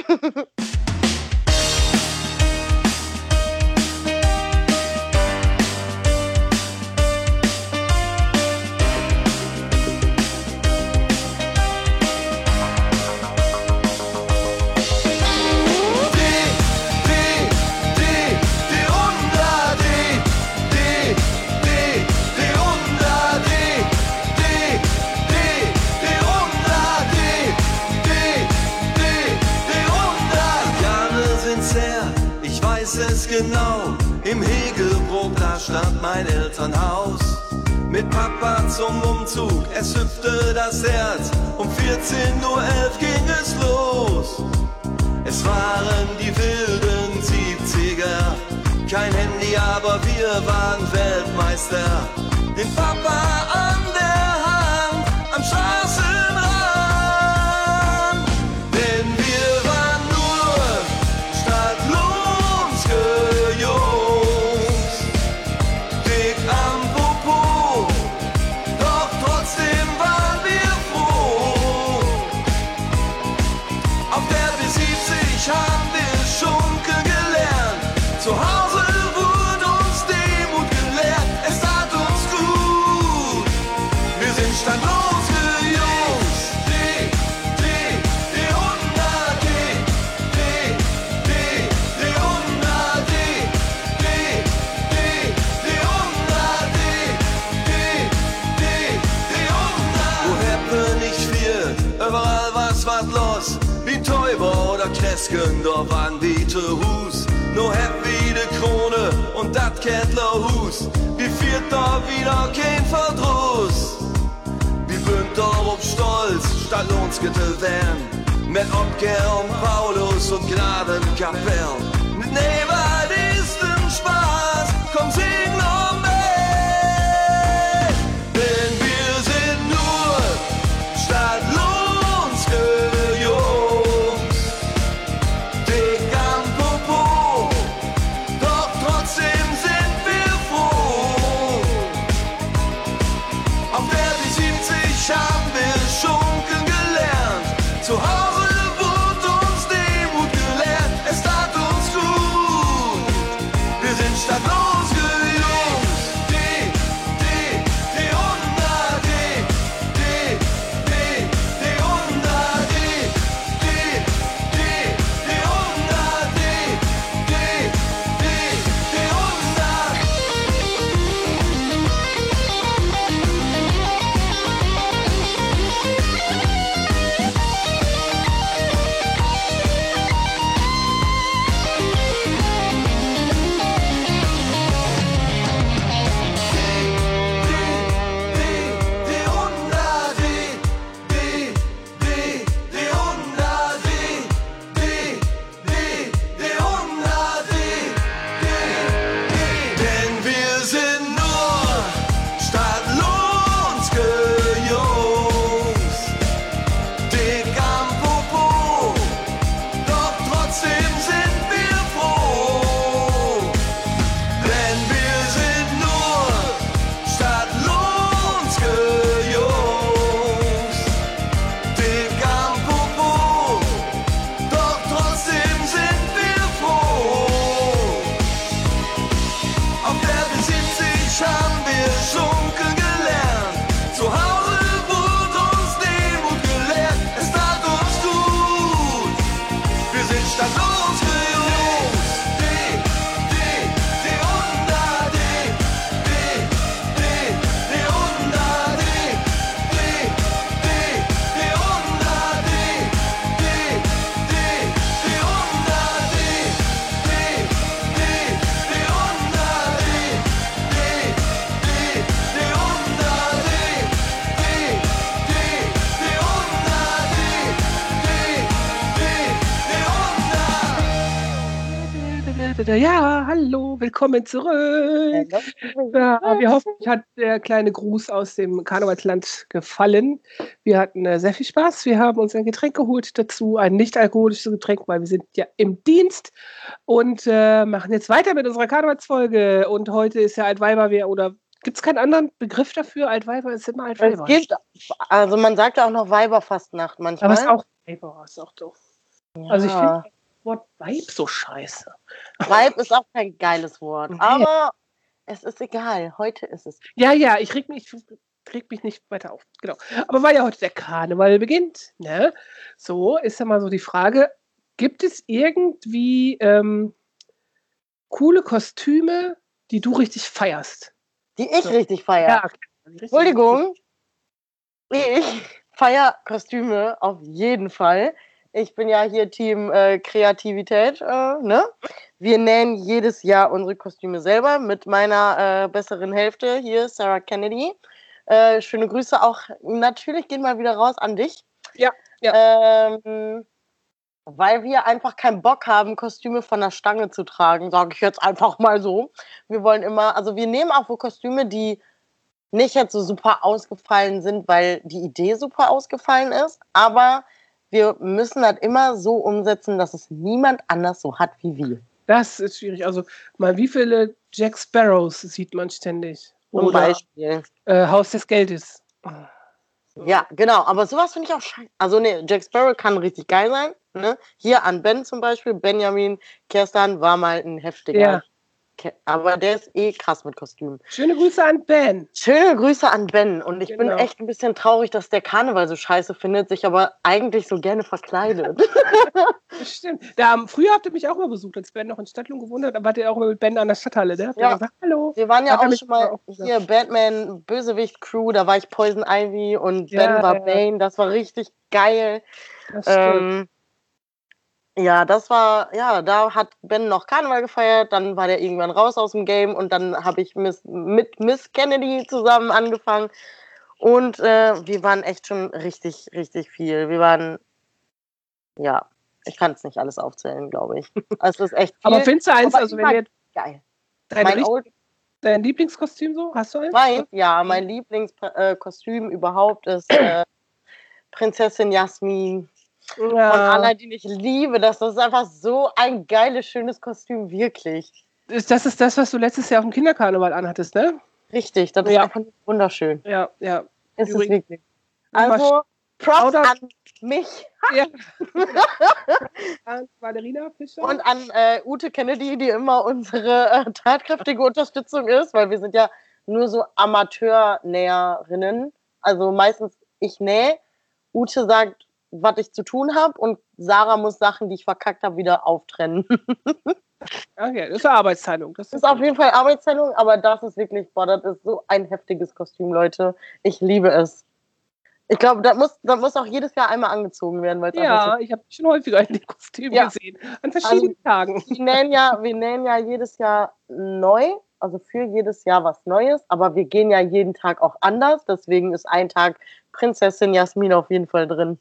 Jahre sind's her, ich weiß es genau. Im Hegebrook, da stand mein Elternhaus. Mit Papa zum Umzug, es hüpfte das Herz. Um vierzehn Uhr elf ging es los. Es waren die wilden siebziger. Kein Handy, aber wir waren Weltmeister. Den Papa an der Hand, am Straßenrand. Denn wir waren nur Stadtlohnske Jungs. Dick am Popo, doch trotzdem waren wir froh. Auf der B siebzig haben wir schunkeln gelernt. Zu Hause wurde uns Demut gelehrt. Es tat uns gut. Wir sind stadtlose Jungs. D, D, D hundert, D, D, D, D hundert, D, D, D, D hundert, D, D, D, D hundert. Woher bin ich wir? Überall was was los. Wie Täuber oder Kresken, da waren die zu Hus. No happy de Krone und dat Kettlerhus. Wie viert da wieder kein Verdruss. Wie bünd darauf stolz, Stallonskete wären. Mit Obker und Paulus und Gnadenkapell. Nee, war diesen Spaß, komm sing noch mehr. Denn wir sind nur Stadtlohnske Jungs. Dick am Popo, doch trotzdem sind wir froh. Auf der B siebzig haben wir schunkeln gelernt. Zu Hause wurde uns Demut gelehrt. Es tat uns gut. Ja, hallo, willkommen zurück. Ja, wir hoffen, euch hat der kleine Gruß aus dem Karnevalsland gefallen. Wir hatten äh, sehr viel Spaß. Wir haben uns ein Getränk geholt dazu, ein nicht alkoholisches Getränk, weil wir sind ja im Dienst und äh, machen jetzt weiter mit unserer Karnevalsfolge. Und heute ist ja Altweiber wieder, oder gibt es keinen anderen Begriff dafür? Altweiber ist immer Es Altweiber. gibt, also man sagt ja auch noch Weiberfastnacht manchmal. Aber es ist auch Weiber, ist auch doof. Ja. Also ich finde das Wort Weib so scheiße. Weib ist auch kein geiles Wort, Nee. aber es ist egal. Heute ist es. Ja, ja, ich reg mich, ich reg mich nicht weiter auf. Genau. Aber weil ja heute der Karneval beginnt, ne? So ist ja mal so die Frage: Gibt es irgendwie ähm, coole Kostüme, die du richtig feierst? Die ich So. richtig feiere. okay. Richtig. Entschuldigung, ich feiere Kostüme auf jeden Fall. Ich bin ja hier Team äh, Kreativität, äh, ne? Wir nähen jedes Jahr unsere Kostüme selber mit meiner äh, besseren Hälfte hier, Sarah Kennedy. Äh, schöne Grüße auch. Natürlich gehen mal wieder raus an dich. Ja, Ähm, weil wir einfach keinen Bock haben, Kostüme von der Stange zu tragen, sage ich jetzt einfach mal so. Wir wollen immer, also wir nehmen auch wohl Kostüme, die nicht jetzt so super ausgefallen sind, weil die Idee super ausgefallen ist, aber wir müssen das immer so umsetzen, dass es niemand anders so hat wie wir. Das ist schwierig. Also mal, wie viele Jack Sparrows sieht man ständig? Zum Oder Beispiel. äh, Haus des Geldes. Ja, genau, aber sowas finde ich auch scheiße. Also ne, Jack Sparrow kann richtig geil sein. Ne? Hier an Ben zum Beispiel, Benjamin Kerstan war mal ein heftiger. Ja. Ke- Aber der ist eh krass mit Kostümen. Schöne Grüße an Ben. Schöne Grüße an Ben. Und ich bin Genau. echt ein bisschen traurig, dass der Karneval so scheiße findet, sich aber eigentlich so gerne verkleidet. Das stimmt. Da, ähm, früher habt ihr mich auch mal besucht, als Ben noch in Stadtlohn gewohnt hat. Da wart ihr auch mal mit Ben an der Stadthalle, ne? Habt ihr Ja. gesagt, hallo. Wir waren ja Hat er auch mich schon mal auch gesagt. hier Batman Bösewicht Crew, da war ich Poison Ivy und Ja, Ben war ja. Bane, das war richtig geil. Das stimmt. Ähm, ja, das war, ja, da hat Ben noch Karneval gefeiert, dann war der irgendwann raus aus dem Game und dann habe ich Miss, mit Miss Kennedy zusammen angefangen und äh, wir waren echt schon richtig, richtig viel. Wir waren, ja, ich kann es nicht alles aufzählen, glaube ich. Also es ist echt viel. Aber findest du eins, aber also wenn immer wir geil. dein, Mein, Richt- Old, dein Lieblingskostüm so, hast du eins? mein, ja, mein Lieblingskostüm überhaupt ist äh, Prinzessin Jasmin. Von Ja. Aladdin, ich liebe das. Das ist einfach so ein geiles, schönes Kostüm, wirklich. Ist- Das ist das, was du letztes Jahr auf dem Kinderkarneval anhattest, ne? Richtig, das ist Ja. einfach wunderschön. Ja, ja. Ist es Übrigens- wirklich. Also, Props Shoutout- an mich ja. An Valerina Fischer. und an äh, Ute Kennedy, die immer unsere äh, tatkräftige Unterstützung ist, weil wir sind ja nur so Amateurnäherinnen. Also meistens ich nähe, Ute sagt, was ich zu tun habe und Sarah muss Sachen, die ich verkackt habe, wieder auftrennen. Okay, das ist eine Arbeitsteilung. Das Das ist auf gut. jeden Fall Arbeitsteilung, aber das ist wirklich, boah, das ist so ein heftiges Kostüm, Leute. Ich liebe es. Ich glaube, das muss, das muss auch jedes Jahr einmal angezogen werden, weil es einfach Ja, ich habe dich schon häufiger in dem Kostüm Ja. gesehen. An verschiedenen Tagen. so. Wir nähen ja, wir nähen ja jedes Jahr neu, also für jedes Jahr was Neues, aber wir gehen ja jeden Tag auch anders, deswegen ist ein Tag Prinzessin Jasmin auf jeden Fall drin.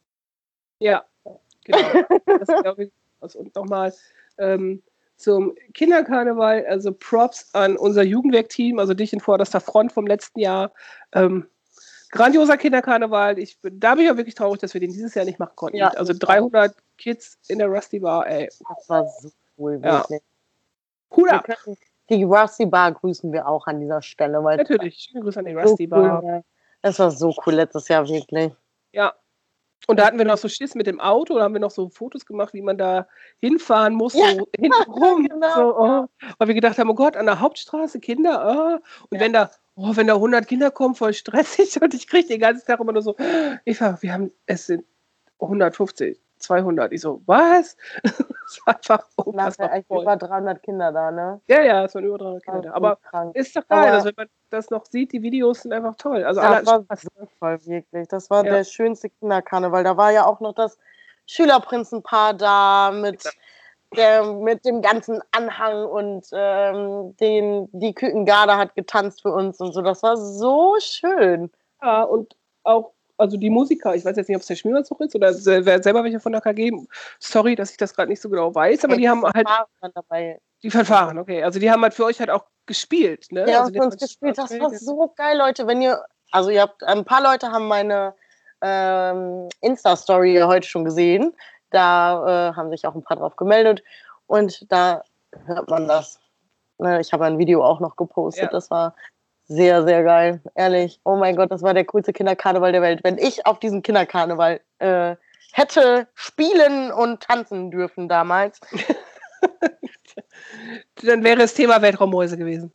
Ja, genau. Das glaube ich. Und nochmal ähm, zum Kinderkarneval, also Props an unser Jugendwerkteam, also dich in vorderster Front vom letzten Jahr. Ähm, grandioser Kinderkarneval. Ich bin, da bin ich auch wirklich traurig, dass wir den dieses Jahr nicht machen konnten. Ja, also das war- dreihundert Kids in der Rusty Bar, ey. Das war so cool, Ja. wirklich. Hut Wir ab. können, die Rusty Bar grüßen wir auch an dieser Stelle, weil Natürlich. Schöne Grüße an die so Rusty Bar. cool war. Das war so cool letztes Jahr, wirklich. Ja. Und da hatten wir noch so Schiss mit dem Auto, da haben wir noch so Fotos gemacht, wie man da hinfahren muss, Ja. so hinten rum. Genau. So, oh. Weil wir gedacht haben, oh Gott, an der Hauptstraße Kinder, oh. Und Ja. wenn da, oh, wenn da hundert Kinder kommen, voll stressig. Und ich kriege den ganzen Tag immer nur so, Eva, wir haben, es sind hundertfünfzig, zweihundert. Ich so, was? Das war einfach Nachher unfassbar echt voll. über dreihundert Kinder da, ne? Ja, ja, es waren über dreihundert Kinder da. Das Aber krank. ist doch geil, Aber- also wenn man das noch sieht, die Videos sind einfach toll. Also alle Das war hatten Spaß. so voll, wirklich. Das war Ja. der schönste Kinderkarneval. Da war ja auch noch das Schülerprinzenpaar da mit, der, mit dem ganzen Anhang und ähm, den, die Kükengarde hat getanzt für uns und so. Das war so schön. Ja, und auch, also die Musiker, ich weiß jetzt nicht, ob es der Schmieranzug ist oder se- wer selber welche von der K G, sorry, dass ich das gerade nicht so genau weiß, aber die haben halt, Paar waren dabei. Die Fanfaren, okay. Also die haben halt für euch halt auch gespielt, ne? Ja, Also haben für uns gespielt. Das war so geil, Leute. Wenn ihr, also ihr habt, ein paar Leute haben meine ähm, Insta-Story heute schon gesehen. Da äh, haben sich auch ein paar drauf gemeldet. Und da hört man das. Ne, ich habe ein Video auch noch gepostet. Ja. Das war sehr, sehr geil. Ehrlich. Oh mein Gott, das war der coolste Kinderkarneval der Welt. Wenn ich auf diesen Kinderkarneval äh, hätte spielen und tanzen dürfen damals. Dann wäre es Thema Weltraummäuse gewesen.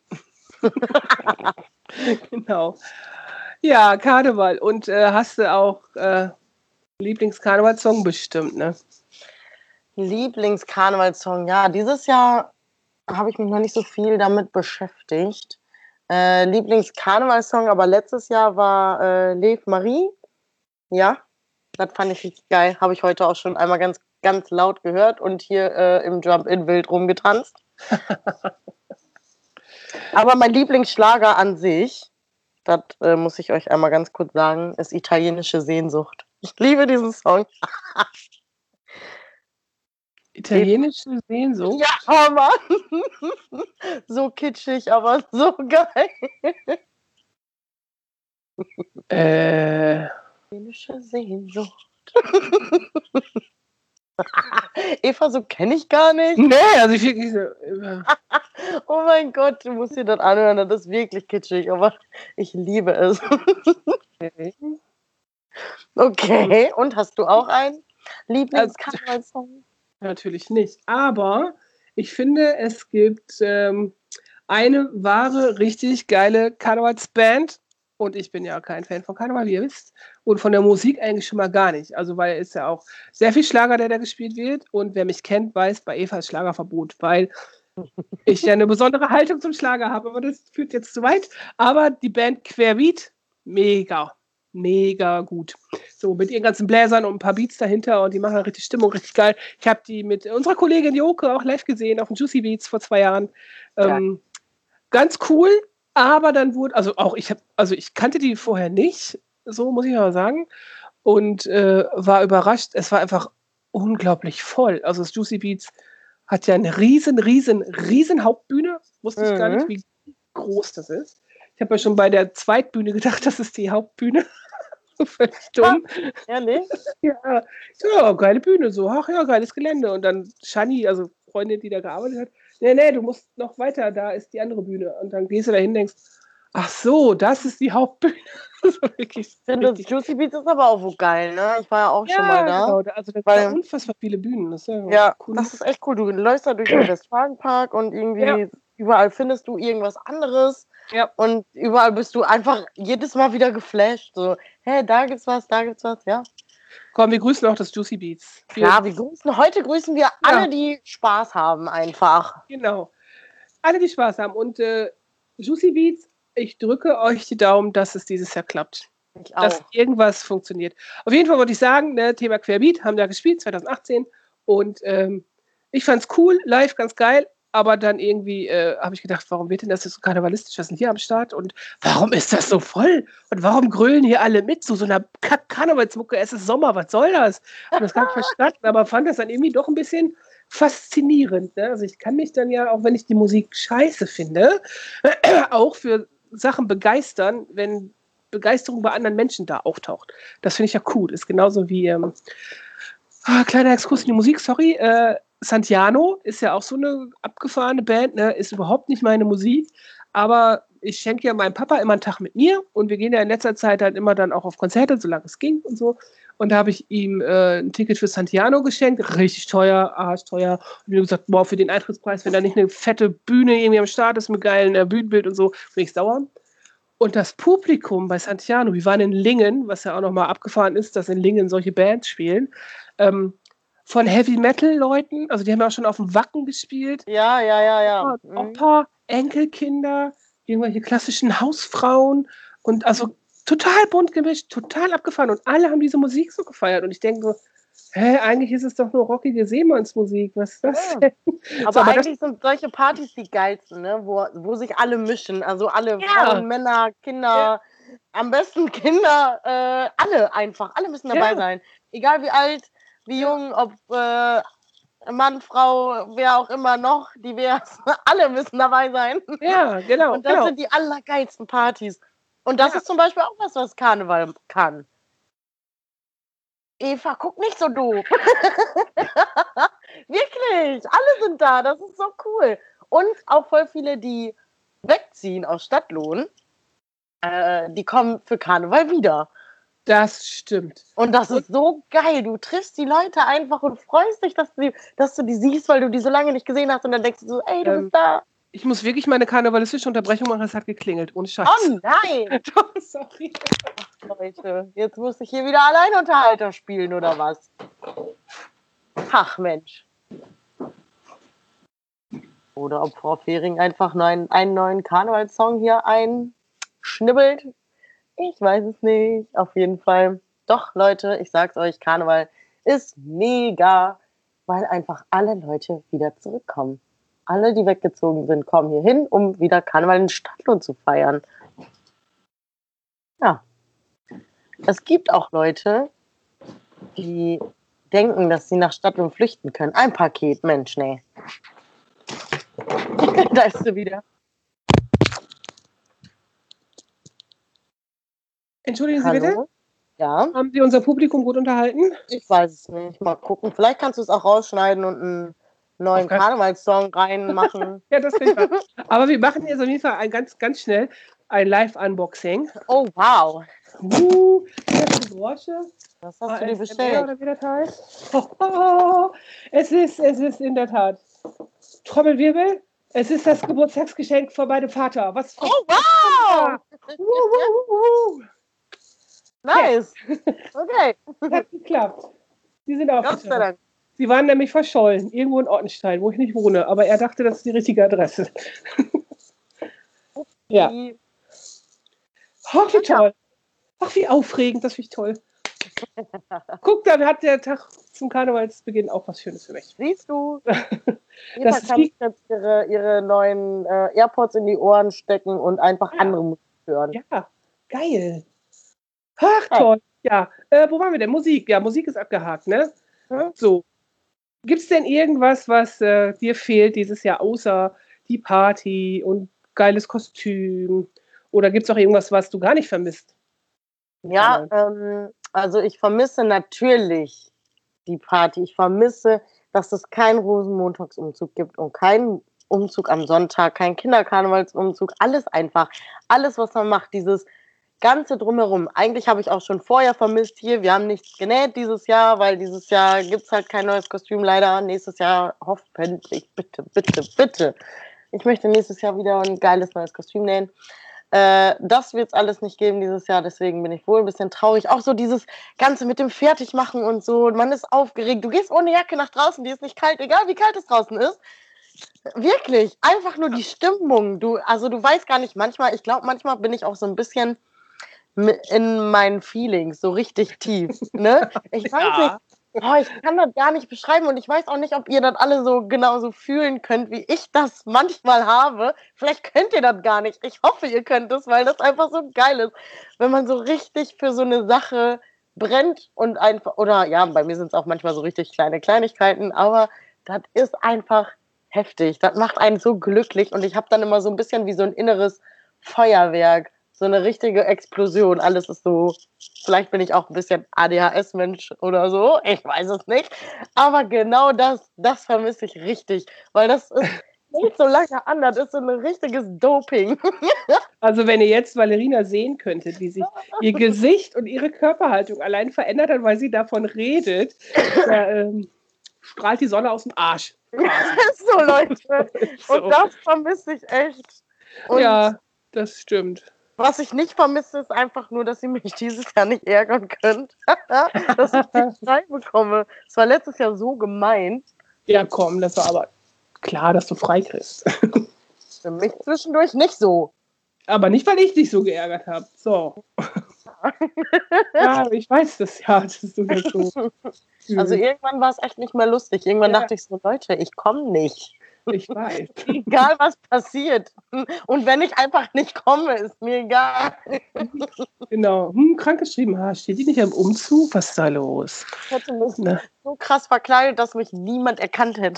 Genau. Ja, Karneval. Und äh, hast du auch äh, Lieblingskarnevalssong bestimmt, ne? Lieblingskarnevalssong. Ja, dieses Jahr habe ich mich noch nicht so viel damit beschäftigt. Äh, Lieblingskarnevalssong, aber letztes Jahr war äh, Lev Marie. Ja, das fand ich richtig geil. Habe ich heute auch schon einmal ganz, ganz laut gehört und hier äh, im Jump-In wild rumgetanzt. Aber mein Lieblingsschlager an sich, das äh, muss ich euch einmal ganz kurz sagen, ist Italienische Sehnsucht. Ich liebe diesen Song. Italienische Sehnsucht? Ja, oh Mann. So kitschig, aber so geil. Äh. Italienische Sehnsucht. Eva, so kenne ich gar nicht. Nee, also ich wirklich so. Äh, Oh mein Gott, du musst dir das anhören, das ist wirklich kitschig, aber ich liebe es. okay. Okay, und hast du auch einen Lieblingskarnevalssong? Natürlich nicht. Aber ich finde, es gibt ähm, eine wahre, richtig geile Karnevalsband. Und ich bin ja kein Fan von Karneval, wie ihr wisst. Und von der Musik eigentlich schon mal gar nicht. Also, weil es ja auch sehr viel Schlager, der da gespielt wird. Und wer mich kennt, weiß, bei Eva ist Schlagerverbot, weil ich ja eine besondere Haltung zum Schlager habe. Aber das führt jetzt zu weit. Aber die Band Querbeat, mega. Mega gut. So mit ihren ganzen Bläsern und ein paar Beats dahinter und die machen richtig Stimmung, richtig geil. Ich habe die mit unserer Kollegin Joke auch live gesehen auf den Juicy Beats vor zwei Jahren. Ähm, ganz cool, aber dann wurde, also auch ich habe, also ich kannte die vorher nicht, so muss ich mal sagen, und äh, war überrascht. Es war einfach unglaublich voll. Also das Juicy Beats hat ja eine riesen, riesen, riesen Hauptbühne. Wusste ich Mhm. gar nicht, wie groß das ist. Ich habe ja schon bei der Zweitbühne gedacht, das ist die Hauptbühne. Völlig dumm. Ehrlich? Ja, ja, geile Bühne, so, ach ja, geiles Gelände. Und dann Shani, also Freundin, die da gearbeitet hat, nee, nee, du musst noch weiter, da ist die andere Bühne. Und dann gehst du da hin und denkst, ach so, das ist die Hauptbühne. Das war wirklich Ich finde, das richtig- Juicy Beats ist aber auch so geil, ne? Ich war ja auch schon mal da. genau, da- also da Weil- waren unfassbar viele Bühnen. Das ist ja, Ja, cool. das ist echt cool. Du läufst da durch den Westfalenpark und irgendwie Ja. überall findest du irgendwas anderes. Ja. Und überall bist du einfach jedes Mal wieder geflasht. So, hey, da gibt's was, da gibt's was, ja. Komm, wir grüßen auch das Juicy Beats. Wir- Ja, wir grüßen, heute grüßen wir alle, die Spaß haben, einfach. Genau. Alle, die Spaß haben. Und äh, Juicy Beats, ich drücke euch die Daumen, dass es dieses Jahr klappt. Ich auch. Dass irgendwas funktioniert. Auf jeden Fall wollte ich sagen, ne, Thema Querbeat, haben da gespielt, zwanzig achtzehn. Und ähm, ich fand's cool, live ganz geil. Aber dann irgendwie äh, habe ich gedacht, warum wird denn das jetzt so karnevalistisch? Was ist denn hier am Start? Und warum ist das so voll? Und warum grölen hier alle mit zu so einer Kack-Karnevalsmucke? Es ist Sommer, was soll das? Und das gar nicht verstanden, aber fand das dann irgendwie doch ein bisschen faszinierend. Ne? Also ich kann mich dann ja, auch wenn ich die Musik scheiße finde, auch für Sachen begeistern, wenn Begeisterung bei anderen Menschen da auftaucht. Das finde ich ja cool. Ist genauso wie, ähm, ah, kleiner Exkurs in die Musik, sorry, äh, Santiano ist ja auch so eine abgefahrene Band, ne? Ist überhaupt nicht meine Musik, aber ich schenke ja meinem Papa immer einen Tag mit mir und wir gehen ja in letzter Zeit halt immer dann auch auf Konzerte, solange es ging und so. Und da habe ich ihm äh, ein Ticket für Santiano geschenkt, richtig teuer, arschteuer. Und ich habe gesagt, boah, für den Eintrittspreis, wenn da nicht eine fette Bühne irgendwie am Start ist mit geilen äh, Bühnenbild und so, bin ich sauer. Und das Publikum bei Santiano, wir waren in Lingen, was ja auch nochmal abgefahren ist, dass in Lingen solche Bands spielen, ähm, von Heavy-Metal-Leuten, also die haben ja auch schon auf dem Wacken gespielt, Ja, ja, ja, ja. Mhm. Opa, Enkelkinder, irgendwelche klassischen Hausfrauen und also total bunt gemischt, total abgefahren und alle haben diese Musik so gefeiert und ich denke so, hä, eigentlich ist es doch nur rockige Seemannsmusik, was ist das Ja. denn? Aber So, aber das- eigentlich sind solche Partys die geilsten, ne? Wo, wo sich alle mischen. Also alle Ja. Frauen, Männer, Kinder, am besten Kinder, äh, alle einfach. Alle müssen dabei Ja. sein. Egal wie alt, wie jung, ob äh, Mann, Frau, wer auch immer noch, divers, alle müssen dabei sein. Ja, genau. Und das genau. sind die allergeilsten Partys. Und das Ja. ist zum Beispiel auch was, was Karneval kann. Eva, guck nicht so doof. Wirklich, alle sind da, das ist so cool. Und auch voll viele, die wegziehen aus Stadtlohn, äh, die kommen für Karneval wieder. Das stimmt. Und das ist so geil. Du triffst die Leute einfach und freust dich, dass du, die, dass du die siehst, weil du die so lange nicht gesehen hast. Und dann denkst du so, ey, du Ähm, bist da. Ich muss wirklich meine karnevalistische Unterbrechung machen, es hat geklingelt. Ohne Scheiß. Oh nein! Doch, sorry. Leute, jetzt muss ich hier wieder Alleinunterhalter spielen, oder was? Ach, Mensch. Oder ob Frau Fehring einfach neuen, einen neuen Karnevalssong hier einschnibbelt. Ich weiß es nicht. Auf jeden Fall. Doch, Leute, ich sag's euch, Karneval ist mega, weil einfach alle Leute wieder zurückkommen. Alle, die weggezogen sind, kommen hier hin, um wieder Karneval in Stadtlohn zu feiern. Ja. Es gibt auch Leute, die denken, dass sie nach Stadtlohn flüchten können. Ein Paket, Mensch, nee. Da ist sie wieder. Entschuldigen Sie Hallo? bitte, Ja, haben Sie unser Publikum gut unterhalten? ich weiß es nicht. Mal gucken. Vielleicht kannst du es auch rausschneiden und einen neuen Auf keinen- Karnevalssong reinmachen. Ja, das finde ich was. Aber wir machen jetzt auf jeden Fall ein ganz, ganz schnell ein Live-Unboxing. Oh, wow. Uh, hier ist die Brosche. Was hast du dir A S M R bestellt? oder wie das heißt. Oh, oh, oh. Es ist, es ist in der Tat. Trommelwirbel. Es ist das Geburtstagsgeschenk von meinem Vater. Was? Oh, wow. Uh, uh, uh, uh. Nice. Okay. Hat geklappt. Die sind auch Gott sei Dank. Sie waren nämlich verschollen, irgendwo in Ortenstein, wo ich nicht wohne. Aber er dachte, das ist die richtige Adresse. Ja. Die- Ach, wie toll. Ach, wie aufregend, das finde ich toll. Guck, da hat der Tag zum Karnevalsbeginn auch was Schönes für mich. Siehst du? Das Eva ist kann wie- sich jetzt ihre, ihre neuen äh, AirPods in die Ohren stecken und einfach Ja. andere Musik hören. Ja, geil. Ach, toll. Ja, äh, wo waren wir denn? Musik. Ja, Musik ist abgehakt, ne? Hm? So. Gibt es denn irgendwas, was äh, dir fehlt dieses Jahr, außer die Party und geiles Kostüm? Oder gibt es auch irgendwas, was du gar nicht vermisst? Ja, ähm, also ich vermisse natürlich die Party. Ich vermisse, dass es keinen Rosenmontagsumzug gibt und keinen Umzug am Sonntag, keinen Kinderkarnevalsumzug. Alles einfach. Alles, was man macht, dieses Ganze drumherum. Eigentlich habe ich auch schon vorher vermisst hier. Wir haben nichts genäht dieses Jahr, weil dieses Jahr gibt es halt kein neues Kostüm leider. Nächstes Jahr hoffentlich, bitte, bitte, bitte. Ich möchte nächstes Jahr wieder ein geiles neues Kostüm nähen. Äh, das wird es alles nicht geben dieses Jahr, deswegen bin ich wohl ein bisschen traurig. Auch so dieses Ganze mit dem Fertigmachen und so. Man ist aufgeregt. Du gehst ohne Jacke nach draußen, dir ist nicht kalt, egal wie kalt es draußen ist. Wirklich, einfach nur die Stimmung. Du, also du weißt gar nicht, manchmal, ich glaube, manchmal bin ich auch so ein bisschen in meinen Feelings, so richtig tief. Ne? Ich weiß Ja. nicht. Oh, ich kann das gar nicht beschreiben und ich weiß auch nicht, ob ihr das alle so genauso fühlen könnt, wie ich das manchmal habe. Vielleicht könnt ihr das gar nicht. Ich hoffe, ihr könnt es, weil das einfach so geil ist. Wenn man so richtig für so eine Sache brennt und einfach, oder ja, bei mir sind es auch manchmal so richtig kleine Kleinigkeiten, aber das ist einfach heftig. Das macht einen so glücklich und ich habe dann immer so ein bisschen wie so ein inneres Feuerwerk. So eine richtige Explosion. Alles ist so, vielleicht bin ich auch ein bisschen A D H S-Mensch oder so, ich weiß es nicht. Aber genau das, das vermisse ich richtig, weil das ist nicht so lange an, das ist so ein richtiges Doping. Also wenn ihr jetzt Valerina sehen könntet, wie sich ihr Gesicht und ihre Körperhaltung allein verändert hat, weil sie davon redet, da, ähm, strahlt die Sonne aus dem Arsch. So, Leute. So. Und das vermisse ich echt. Und Ja, das stimmt. was ich nicht vermisse, ist einfach nur, dass ihr mich dieses Jahr nicht ärgern könnt. Dass ich die frei bekomme. Es war letztes Jahr so gemein. Ja, komm, das war aber klar, dass du frei kriegst. Für mich zwischendurch nicht so. Aber nicht, weil ich dich so geärgert habe. So. Ja, ich weiß das ja, dass du das so. Also irgendwann war es echt nicht mehr lustig. Irgendwann Ja. dachte ich so, Leute, ich komme nicht. Ich weiß. Egal, was passiert. Und wenn ich einfach nicht komme, ist mir egal. Genau. Hm, krankgeschrieben. Ha, steht die nicht am Umzug? Was ist da los? Ich hätte mich Ne? so krass verkleidet, dass mich niemand erkannt hätte.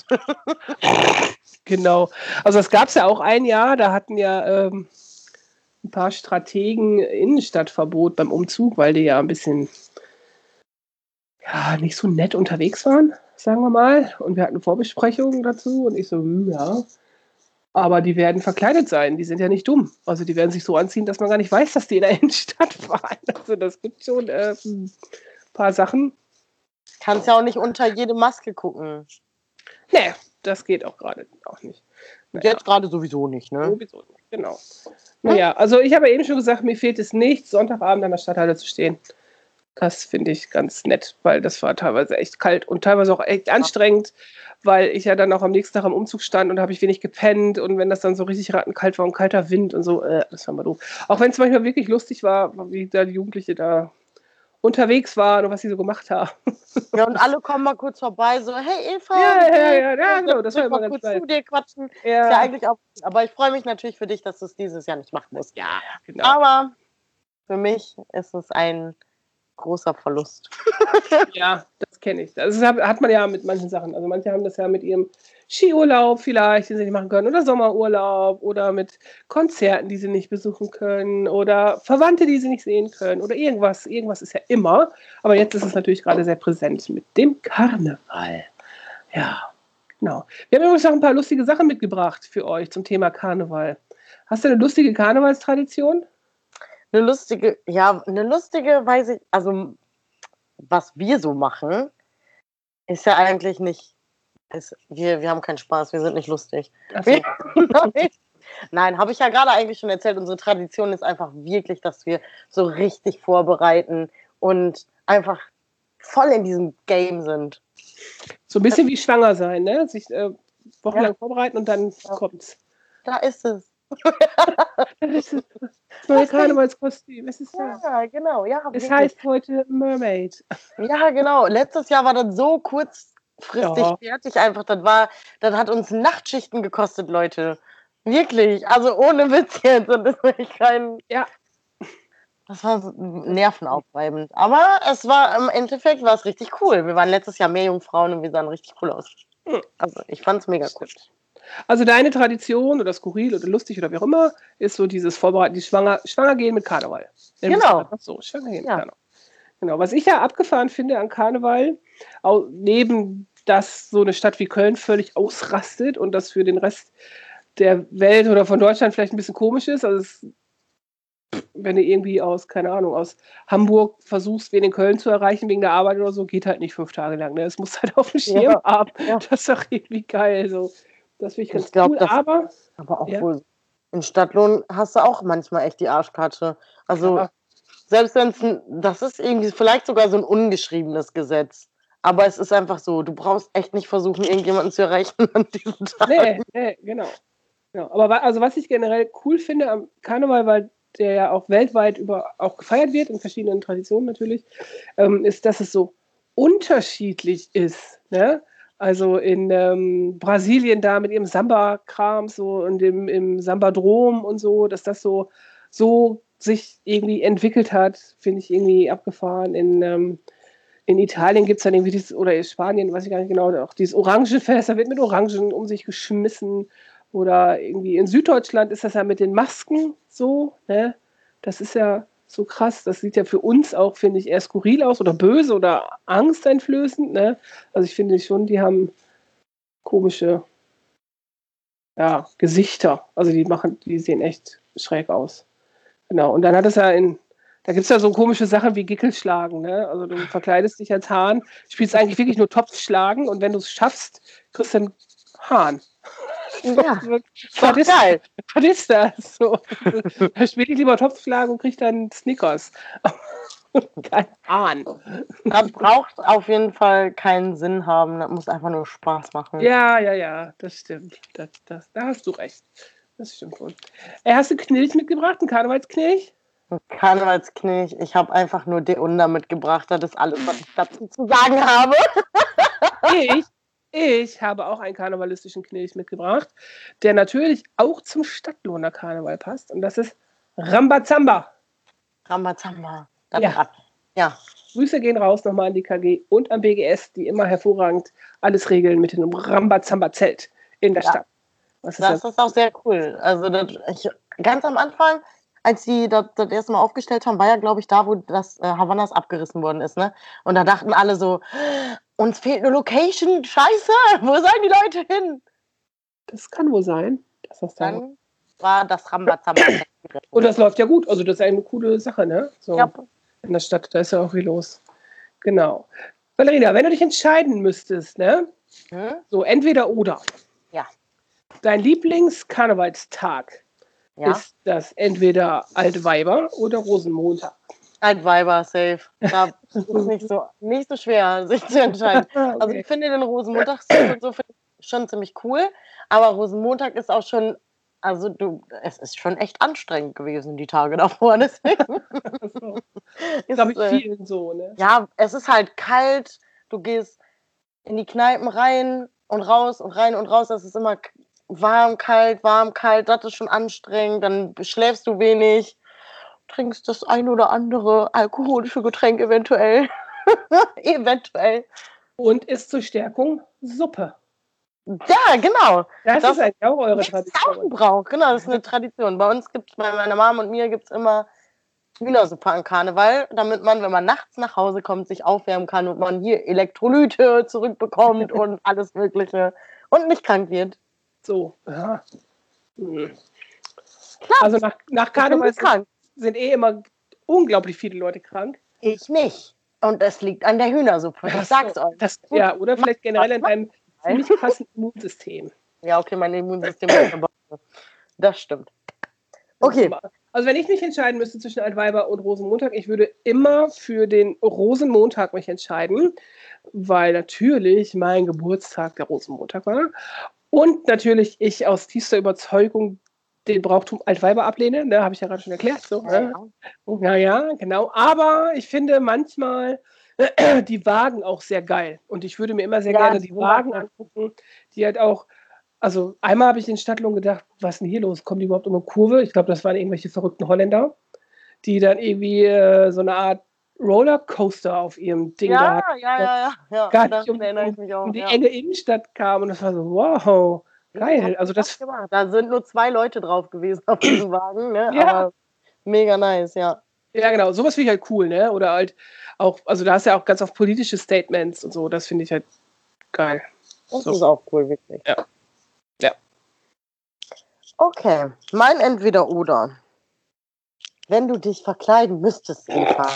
Genau. Also es gab es ja auch ein Jahr, da hatten ja ähm, ein paar Strategen Innenstadtverbot beim Umzug, weil die ja ein bisschen ja, nicht so nett unterwegs waren, sagen wir mal. Und wir hatten Vorbesprechungen dazu und ich so, hm, ja. Aber die werden verkleidet sein, die sind ja nicht dumm. Also die werden sich so anziehen, dass man gar nicht weiß, dass die in der Innenstadt waren. Also das gibt schon äh, ein paar Sachen. Kannst ja auch nicht unter jede Maske gucken. Nee, das geht auch gerade auch nicht. Naja. Jetzt gerade sowieso nicht, ne? Sowieso nicht, genau. Naja, also ich habe ja eben schon gesagt, mir fehlt es nicht, Sonntagabend an der Stadthalle zu stehen. Das finde ich ganz nett, weil das war teilweise echt kalt und teilweise auch echt anstrengend, weil ich ja dann auch am nächsten Tag am Umzug stand und da habe ich wenig gepennt und wenn das dann so richtig rattenkalt war und kalter Wind und so, äh, das war mal doof. Auch wenn es manchmal wirklich lustig war, wie da die Jugendliche da unterwegs waren und was sie so gemacht haben. Ja, und alle kommen mal kurz vorbei, so, hey Eva, Ja, wie ja, geht's? ja, ja, genau, das war immer mal ganz kurz geil. zu dir quatschen. Ja. Ist ja eigentlich auch, aber ich freue mich natürlich für dich, dass du es dieses Jahr nicht machen musst. Ja, genau. Aber für mich ist es ein großer Verlust. Ja, das kenne ich. Das hat hat man ja mit manchen Sachen. Also manche haben das ja mit ihrem Skiurlaub vielleicht, den sie nicht machen können, oder Sommerurlaub oder mit Konzerten, die sie nicht besuchen können oder Verwandte, die sie nicht sehen können oder irgendwas. Irgendwas ist ja immer. Aber jetzt ist es natürlich gerade sehr präsent mit dem Karneval. Ja, genau. Wir haben übrigens noch ein paar lustige Sachen mitgebracht für euch zum Thema Karneval. Hast du eine lustige Karnevalstradition? Eine lustige, ja, eine lustige, weiß ich, also was wir so machen, ist ja eigentlich nicht, ist, wir, wir haben keinen Spaß, wir sind nicht lustig. Ach so. Nein, Nein habe ich ja gerade eigentlich schon erzählt, unsere Tradition ist einfach wirklich, dass wir so richtig vorbereiten und einfach voll in diesem Game sind. So ein bisschen wie schwanger sein, ne? Sich äh, wochenlang Ja. vorbereiten und dann Ja. kommt's. Da ist es. Das ist das neue Karnevalskostüm. Es ist da. Ja, genau, ja. Es wirklich. heißt heute Mermaid. Ja, genau. Letztes Jahr war das so kurzfristig Ja. fertig einfach. Das war, das hat uns Nachtschichten gekostet, Leute. Wirklich. Also ohne Witz jetzt. Und das ist wirklich kein. Ja. Das war so nervenaufreibend. Aber es war im Endeffekt war es richtig cool. Wir waren letztes Jahr mehr Jungfrauen und wir sahen richtig cool aus. Hm. Also ich fand es mega cool. Also deine Tradition oder skurril oder lustig oder wie auch immer, ist so dieses Vorbereiten, die Schwanger, Schwanger gehen mit Karneval. Nennen wir es Genau. einfach so, Schwanger gehen Ja. mit Karneval. Genau. Was ich ja abgefahren finde an Karneval, auch neben dass so eine Stadt wie Köln völlig ausrastet und das für den Rest der Welt oder von Deutschland vielleicht ein bisschen komisch ist. Also es, wenn du irgendwie aus, keine Ahnung, aus Hamburg versuchst, wen in Köln zu erreichen wegen der Arbeit oder so, geht halt nicht fünf Tage lang. Ne? Es muss halt auf dem Schirm Ja. haben. Ja. Das ist doch irgendwie geil. So. Das finde ich ganz Ich glaub, cool. das- Aber Aber auch Ja. wohl. In Stadtlohn hast du auch manchmal echt die Arschkarte. Also Ja. selbst wenn es ein, das ist irgendwie vielleicht sogar so ein ungeschriebenes Gesetz. Aber es ist einfach so, du brauchst echt nicht versuchen, irgendjemanden zu erreichen an diesem Tag. nee, nee, genau. genau. Aber wa- also was ich generell cool finde am Karneval, weil der ja auch weltweit über auch gefeiert wird, in verschiedenen Traditionen natürlich, ähm, ist, dass es so unterschiedlich ist. Ne? Also in ähm, Brasilien da mit ihrem Samba-Kram so und im, im Sambadrom und so, dass das so, so sich irgendwie entwickelt hat, finde ich irgendwie abgefahren. In, ähm, in Italien gibt es dann irgendwie dieses, oder in Spanien, weiß ich gar nicht genau, auch dieses Orangenfest, da wird mit Orangen um sich geschmissen. Oder irgendwie in Süddeutschland ist das ja mit den Masken so, ne? Das ist ja so krass. Das sieht ja für uns auch, finde ich, eher skurril aus oder böse oder angsteinflößend, ne? Also ich finde schon, die haben komische ja, Gesichter. Also die machen, die sehen echt schräg aus. Genau. Und dann hat es ja in, da gibt es ja so komische Sachen wie Gickelschlagen, ne? Also du verkleidest dich als Hahn, spielst eigentlich wirklich nur Topfschlagen und wenn du es schaffst, kriegst du einen Hahn. Ja, Was doch ist, geil. was ist das? So. Da spiele ich lieber Topfschlagen und kriege dann Snickers. Kein Hahn. Das braucht auf jeden Fall keinen Sinn haben. Das muss einfach nur Spaß machen. Ja, ja, ja, das stimmt. Das, das, da hast du recht. Das stimmt wohl. Äh, hast du Knilch mitgebracht, einen Karnevalsknilch? Karnevalsknilch, ich habe einfach nur Deunda mitgebracht. Das ist alles, was ich dazu zu sagen habe. Ich, ich habe auch einen karnevalistischen Knilch mitgebracht, der natürlich auch zum Stadtlohner Karneval passt. Und das ist Rambazamba. Rambazamba. Ja. Ja. Grüße gehen raus nochmal an die K G und am B G S, die immer hervorragend alles regeln mit dem Rambazamba-Zelt in der Ja. Stadt. Was ist Das das? ist auch sehr cool. Also das, ich, ganz am Anfang, als sie das, das erste Mal aufgestellt haben, war ja, glaube ich, da, wo das äh, Havanas abgerissen worden ist. Ne? Und da dachten alle so, uns fehlt eine Location, scheiße, wo sollen die Leute hin? Das kann wohl sein. Dass das da Dann war das Rambazamba. und das läuft ja gut. Also das ist eine coole Sache, ne? So Ja. in der Stadt, da ist ja auch viel los. Genau. Valerina, wenn du dich entscheiden müsstest, ne? Hm? So entweder oder. Ja. Dein Lieblingskarnevalstag Ja. ist das entweder Altweiber oder Rosenmontag. Altweiber, safe. Da ist es nicht so, nicht so schwer, sich zu entscheiden. Also Okay. ich finde den Rosenmontagszug und so finde ich schon ziemlich cool, aber Rosenmontag ist auch schon, also du, es ist schon echt anstrengend gewesen, die Tage davor. Deswegen So. ist, Glaube ich, äh, vielen so, ne? ja, es ist halt kalt, du gehst in die Kneipen rein und raus und rein und raus, das ist immer k- warm, kalt, warm, kalt, das ist schon anstrengend, dann schläfst du wenig, trinkst das ein oder andere alkoholische Getränk eventuell. Eventuell. Und ist zur Stärkung Suppe. Ja, genau. Das, Das ist eigentlich auch eure Das ist auch ein Tradition. Brauch, genau, das ist eine Tradition. Bei uns gibt es, bei meiner Mom und mir gibt es immer Hühnersuppe an Karneval, damit man, wenn man nachts nach Hause kommt, sich aufwärmen kann und man hier Elektrolyte zurückbekommt und alles Mögliche und nicht krank wird. So, ja. Hm. Klar, Also nach, nach ich bin Karneval nicht krank. sind, sind eh immer unglaublich viele Leute krank. Ich nicht. Und es liegt an der Hühnersuppe. Ich sag's euch. Das, ja, oder vielleicht generell in deinem was? ziemlich krassen Immunsystem. Ja, okay, mein Immunsystem ist verbaut. Das stimmt. Okay. Also wenn ich mich entscheiden müsste zwischen Altweiber und Rosenmontag, ich würde immer für den Rosenmontag mich entscheiden, weil natürlich mein Geburtstag der Rosenmontag war und natürlich ich aus tiefster Überzeugung den Brauchtum Altweiber ablehne, ne, habe ich ja gerade schon erklärt. So, ne? Ja, ja, genau. Aber ich finde manchmal die Wagen auch sehr geil. Und ich würde mir immer sehr Ja, gerne die die sind Wagen auch- angucken, die halt auch, also einmal habe ich in Stadtlohn gedacht, was ist denn hier los? Kommen die überhaupt um eine Kurve? Ich glaube, das waren irgendwelche verrückten Holländer, die dann irgendwie äh, so eine Art Rollercoaster auf ihrem Ding da Ja, hatten. ja, ja, ja. ja. Gar Das nicht um, erinnere um, ich mich auch. um die ja. enge Innenstadt kam. Und das war so, wow, geil. Also das, gemacht. Da sind nur zwei Leute drauf gewesen auf diesem Wagen, ne? Ja. Aber mega nice, ja. ja genau, sowas finde ich halt cool, ne? Oder halt auch, also da hast du ja auch ganz oft politische Statements und so, das finde ich halt geil. Das So. ist auch cool, wirklich. Ja. Ja. Okay, mein Entweder-Oder. Wenn du dich verkleiden müsstest, Eva.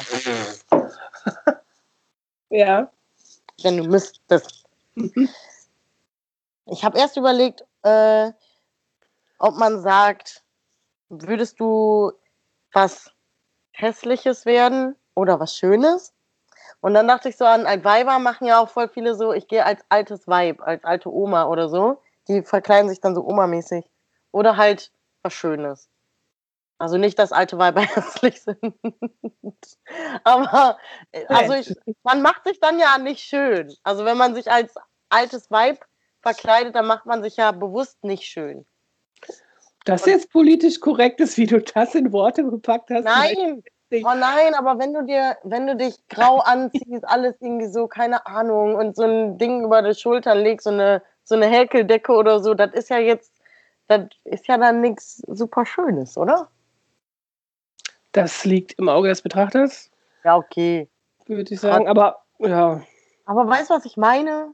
Ja. Wenn du müsstest. Mhm. Ich habe erst überlegt, äh, ob man sagt, würdest du was Hässliches werden oder was Schönes? Und dann dachte ich so an Altweiber machen ja auch voll viele so, ich gehe als altes Weib, als alte Oma oder so. Die verkleiden sich dann so Oma-mäßig. Oder halt was Schönes. Also nicht, dass alte Weiber hässlich sind. Aber äh, also ich, man macht sich dann ja nicht schön. Also wenn man sich als altes Weib verkleidet, dann macht man sich ja bewusst nicht schön. Das jetzt politisch korrekt ist, wie du das in Worte gepackt hast. Nein, oh nein, aber wenn du dir, wenn du dich grau anziehst, alles irgendwie so, keine Ahnung, und so ein Ding über die Schultern legst, so eine, so eine Häkeldecke oder so, das ist ja jetzt, das ist ja dann nichts super Schönes, oder? Das liegt im Auge des Betrachters, Ja, okay. würde ich sagen. Aber ja. Aber weißt du, was ich meine?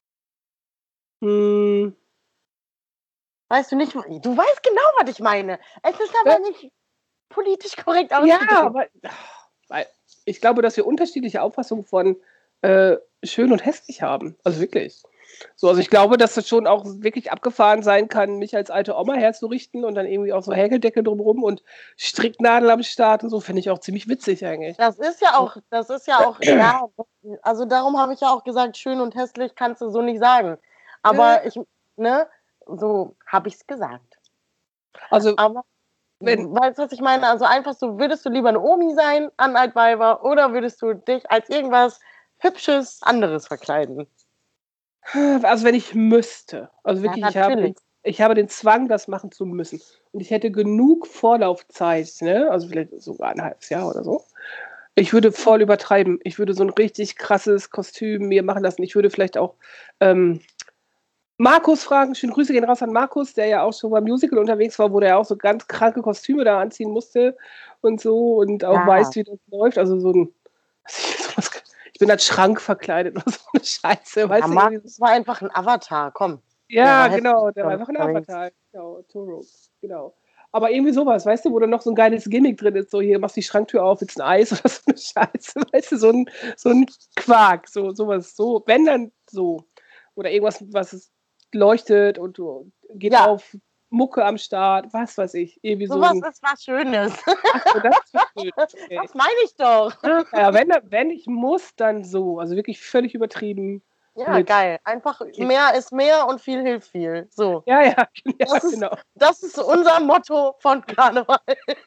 Hm, Weißt du nicht, du weißt genau, was ich meine. Es ist aber Ja. nicht politisch korrekt ja, ausgedrückt. aber weil ich glaube, dass wir unterschiedliche Auffassungen von äh, schön und hässlich haben. Also wirklich. So, also ich glaube, dass es schon auch wirklich abgefahren sein kann, mich als alte Oma herzurichten und dann irgendwie auch so Häkeldecke drumherum und Stricknadel am Start und so, finde ich auch ziemlich witzig eigentlich. Das ist ja auch, das ist ja auch, ja, also darum habe ich ja auch gesagt, schön und hässlich kannst du so nicht sagen. Aber ich, ne, so habe ich es gesagt. Also Aber, Wenn- weißt du, was ich meine? Also einfach so, würdest du lieber eine Omi sein an Altweiber oder würdest du dich als irgendwas Hübsches anderes verkleiden? Also wenn ich müsste. Also Ja, wirklich, ich habe, natürlich. ich habe den Zwang, das machen zu müssen. Und ich hätte genug Vorlaufzeit, ne? Also vielleicht sogar ein halbes Jahr oder so. Ich würde voll übertreiben. Ich würde so ein richtig krasses Kostüm mir machen lassen. Ich würde vielleicht auch ähm, Markus fragen. Schöne Grüße gehen raus an Markus, der ja auch schon beim Musical unterwegs war, wo der auch so ganz kranke Kostüme da anziehen musste und so und auch Ja. weiß, wie das läuft. Also so ein, was ich, sowas, ich bin als Schrank verkleidet oder so eine Scheiße. Weißt Ja, du, Marc, irgendwie so. das war einfach ein Avatar, komm. Der Ja, war genau, heftig der war schon einfach ein unterwegs. Avatar. Genau, Toro, genau. Aber irgendwie sowas, weißt du, wo dann noch so ein geiles Gimmick drin ist, so hier machst die Schranktür auf, willst ein Eis oder so eine Scheiße, weißt du, so ein, so ein Quark, so sowas, so, wenn dann so. Oder irgendwas, was es leuchtet und du geht Ja. auf, Mucke am Start, was weiß ich, irgendwie so Sowas ein, ist was Schönes. ach so, das ist schön, okay. Das meine ich doch. Ja, wenn, wenn ich muss, dann so, also wirklich völlig übertrieben. Ja, Mit- geil. Einfach mehr ist mehr und viel hilft viel. So. Ja, ja, ja, Das ist- genau. Das ist unser Motto von Karneval.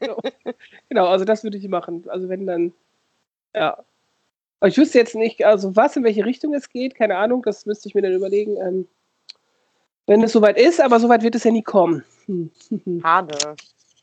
Genau, also das würde ich machen. Also wenn dann, ja. Aber ich wüsste jetzt nicht, also was, in welche Richtung es geht, keine Ahnung, das müsste ich mir dann überlegen, ähm, wenn es soweit ist, aber soweit wird es ja nie kommen. Hm. Schade.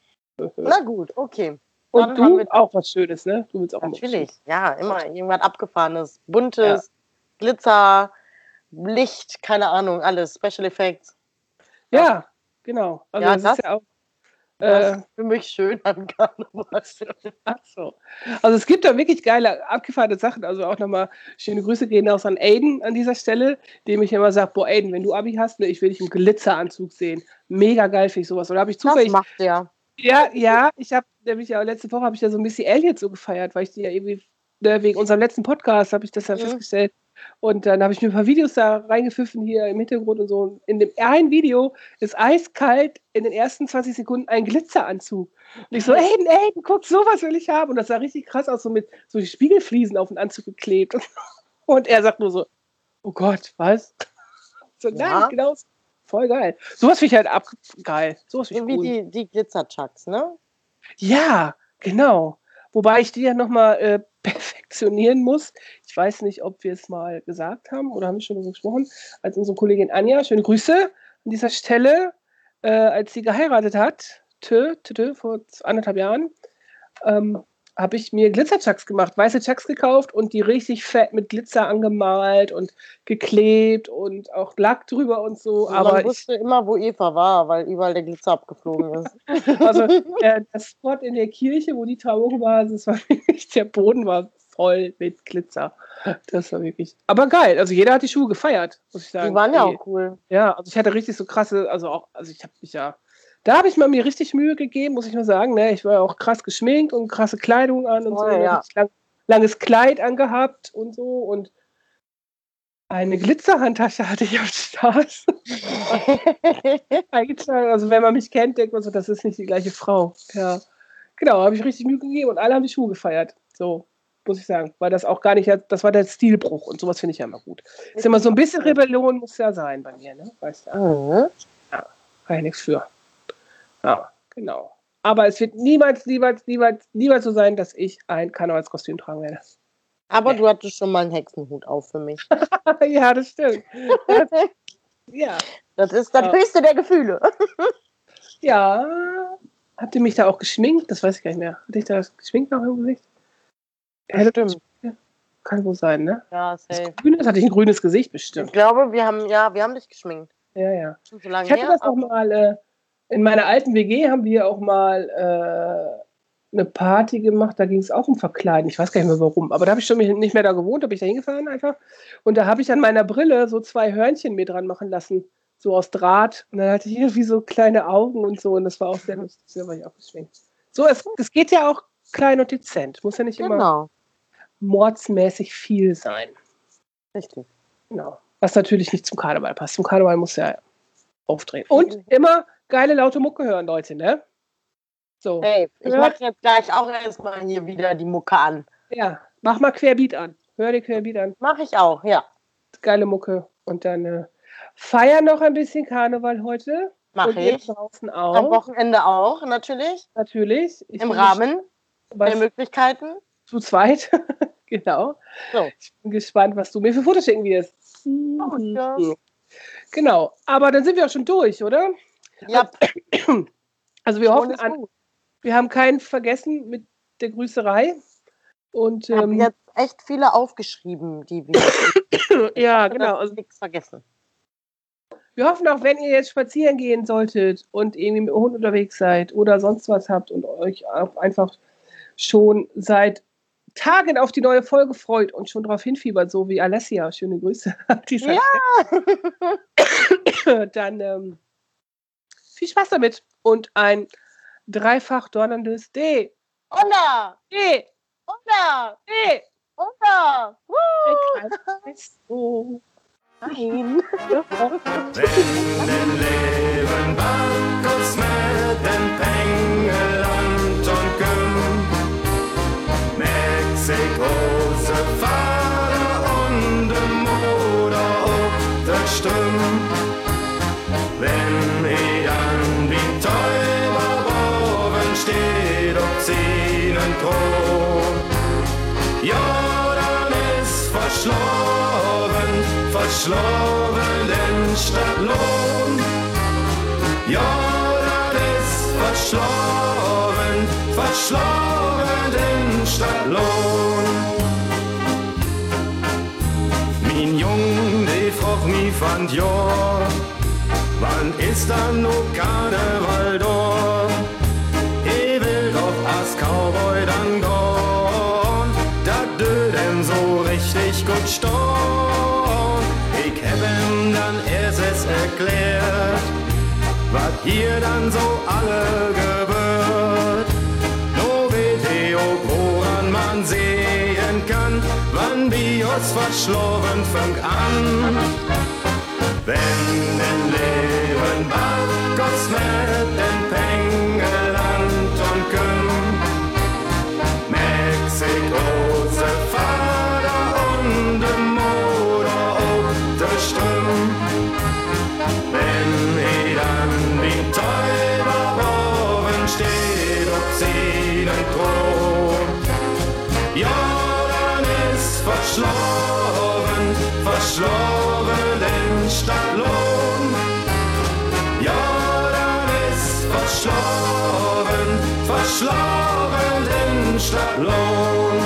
Na gut, okay. Und dann haben du wir- auch was Schönes, ne? Du willst auch immer was Natürlich, Schönes. ja, immer irgendwas Abgefahrenes. Buntes, Glitzer, Licht, keine Ahnung, alles. Special Effects. Ja, genau. Also Ja, das, das- ist ja auch. Das Äh, ist für mich schön an Karneval. ach so. Also es gibt da wirklich geile, abgefahrene Sachen. Also auch nochmal schöne Grüße gehen aus an Aiden an dieser Stelle, dem ich immer sage, boah Aiden, wenn du Abi hast, ne, ich will dich im Glitzeranzug sehen. Mega geil finde ich sowas. Oder habe ich Das zufällig. macht der. Ja, ja, ich habe nämlich ja letzte Woche habe ich ja so ein bisschen Elliot so gefeiert, weil ich die ja irgendwie, ne, wegen unserem letzten Podcast habe ich das ja Mhm. festgestellt. Und dann habe ich mir ein paar Videos da reingepfiffen hier im Hintergrund und so. Und in dem einen Video ist eiskalt in den ersten zwanzig Sekunden ein Glitzeranzug. Und ich so, Aiden, Aiden, guck, sowas will ich haben. Und das sah richtig krass aus, so mit so die Spiegelfliesen auf den Anzug geklebt. Und er sagt nur so, oh Gott, was? So, nein, Ja. genau, voll geil. Sowas finde ich halt ab geil. Sowas finde ich Irgendwie cool. die, die Glitzer-Chucks, ne? Ja, genau. Wobei ich die ja nochmal äh, perfektionieren muss. Ich weiß nicht, ob wir es mal gesagt haben oder haben wir schon darüber gesprochen, als unsere Kollegin Anja, schöne Grüße an dieser Stelle, äh, als sie geheiratet hat, tö, tö, tö, vor anderthalb Jahren, ähm, habe ich mir Glitzerchucks gemacht, weiße Chucks gekauft und die richtig fett mit Glitzer angemalt und geklebt und auch Lack drüber und so. Man Aber ich, wusste immer, wo Eva war, weil überall der Glitzer abgeflogen ist. also äh, das Spot in der Kirche, wo die Trauung war, das war wirklich, der Boden war voll mit Glitzer. Das war wirklich. Aber geil, also jeder hat die Schuhe gefeiert, muss ich sagen. Die waren ja Ey, auch cool. Ja, also ich hatte richtig so krasse, also auch, also ich habe mich ja, da habe ich mal mir richtig Mühe gegeben, muss ich mal sagen. Ne? Ich war ja auch krass geschminkt und krasse Kleidung an und so, Voll, ne? ja. Richtig lang, langes Kleid angehabt und so und eine Glitzerhandtasche hatte ich am Start. Eingetragen. Also wenn man mich kennt, denkt man so, das ist nicht die gleiche Frau. Ja, genau, habe ich richtig Mühe gegeben und alle haben die Schuhe gefeiert. So, muss ich sagen. Weil das auch gar nicht, das war der Stilbruch und sowas finde ich ja immer gut. Ist immer so ein bisschen Rebellion muss ja sein bei mir, ne? Weißt du? Mhm. Kann ich nichts für. Ja, genau. Aber es wird niemals, niemals, niemals, niemals so sein, dass ich ein Karnevalskostüm tragen werde. Aber du hattest schon mal einen Hexenhut auf für mich. Ja, das stimmt. Das, ja. Das ist das Ja. höchste der Gefühle. Ja. Habt ihr mich da auch geschminkt? Das weiß ich gar nicht mehr. Hatte ich da geschminkt noch im Gesicht? Hätte- Stimmt. Kann wohl sein, ne? Ja, Das safe. Grüne, hatte ich ein grünes Gesicht Ich bestimmt. glaube, wir haben, ja, wir haben dich geschminkt. Ja, ja. Schon so lange Ich hatte her. das auch aber- mal, äh, in meiner alten W G haben wir auch mal äh, eine Party gemacht, da ging es auch um Verkleiden. Ich weiß gar nicht mehr warum, aber da habe ich schon nicht mehr da gewohnt, da bin ich da hingefahren einfach. Und da habe ich an meiner Brille so zwei Hörnchen mir dran machen lassen, so aus Draht. Und dann hatte ich irgendwie so kleine Augen und so und das war auch sehr lustig, da war ich auch geschminkt. So, es, es geht ja auch klein und dezent, muss ja nicht immer Genau. mordsmäßig viel sein. Richtig. Genau. Was natürlich nicht zum Karneval passt. Zum Karneval muss ja aufdrehen. Und immer geile laute Mucke hören, Leute, ne? So. Hey, ich Ja. mache jetzt gleich auch erstmal hier wieder die Mucke an. Ja, mach mal Querbeat an. Hör dir Querbeat an. Mache ich auch, ja. Geile Mucke. Und dann äh, feier noch ein bisschen Karneval heute. Mache Und ihr ich. draußen Am auch. Wochenende auch, natürlich. Natürlich. Ich Im bin Rahmen gespannt, der was- Möglichkeiten. zu zweit. Genau. So. Ich bin gespannt, was du mir für Fotos schicken wirst. Oh, ja. Genau, aber dann sind wir auch schon durch, oder? Ja, Also wir schon hoffen, ist an, gut. wir haben keinen vergessen mit der Grüßerei. Und Ich habe ähm, jetzt echt viele aufgeschrieben, die wir. ja, hoffe, genau. dass Also ich nichts vergessen. wir hoffen auch, wenn ihr jetzt spazieren gehen solltet und irgendwie mit dem Hund unterwegs seid oder sonst was habt und euch auch einfach schon seit Tagen auf die neue Folge freut und schon darauf hinfiebert, so wie Alessia, schöne Grüße an dieser Ja! Stelle, dann ähm, viel Spaß damit und ein dreifach donnerndes D. Onda! D. Onda! D. Onda! Oh. Nein! Wenn dein Leben Bacchus mit den Pengeland und Güm, Mexikose Fahrer und dem Moder ob der Ström. Wenn ich dann wie Täuber boven steht ob seinen Thron, ja, dann ist verschlafen, verschlafen den Stadtlohn. Ja, dann ist verschlafen, verschlafen den Stadtlohn. Mein Jung, die fragt mich von Jahr, wann ist dann noch Karneval da? Ich will doch als Cowboy dann gehen, da dö dem so richtig gut stehen. Ich hab ihm dann erst es erklärt, was hier dann so alle gebührt. No Video, woran man sehen kann, wann Bios verschlafen fängt an. Wenn den Leben Bacchus mit den Pengeland und Güm, Mexikose Fahrer und dem Moder ob der Ström. Wenn ich dann wie Täuber boven steht ob seinen Thron, ja, dann ist verschlafen, verschlafen den Stadtlohn. Ja, dann ist verschlafen, verschlafen den Stadtlohn.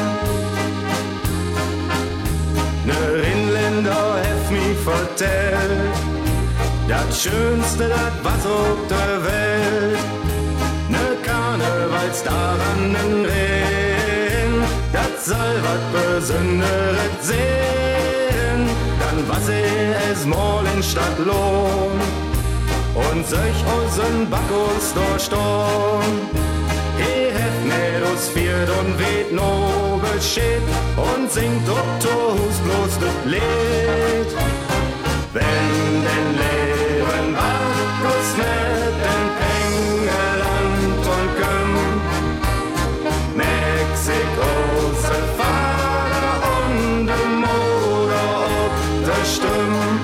Ne Inländer hef mich vertellt, das Schönste, das was auf der Welt. Ne Karnevals daran en Rehen, das soll wat Besonderes sehen. Dann was ich es mal in Stadtlohn und solch außen Bacchus durchstorn. Ich hef Mädels viert und weht no Bescheid und singt ob Tohus bloß das Lied. Wenn den Leben Bacchus mit den Pengeland und Güm, Mexikose Fahrer und dem Moder ob der Ström.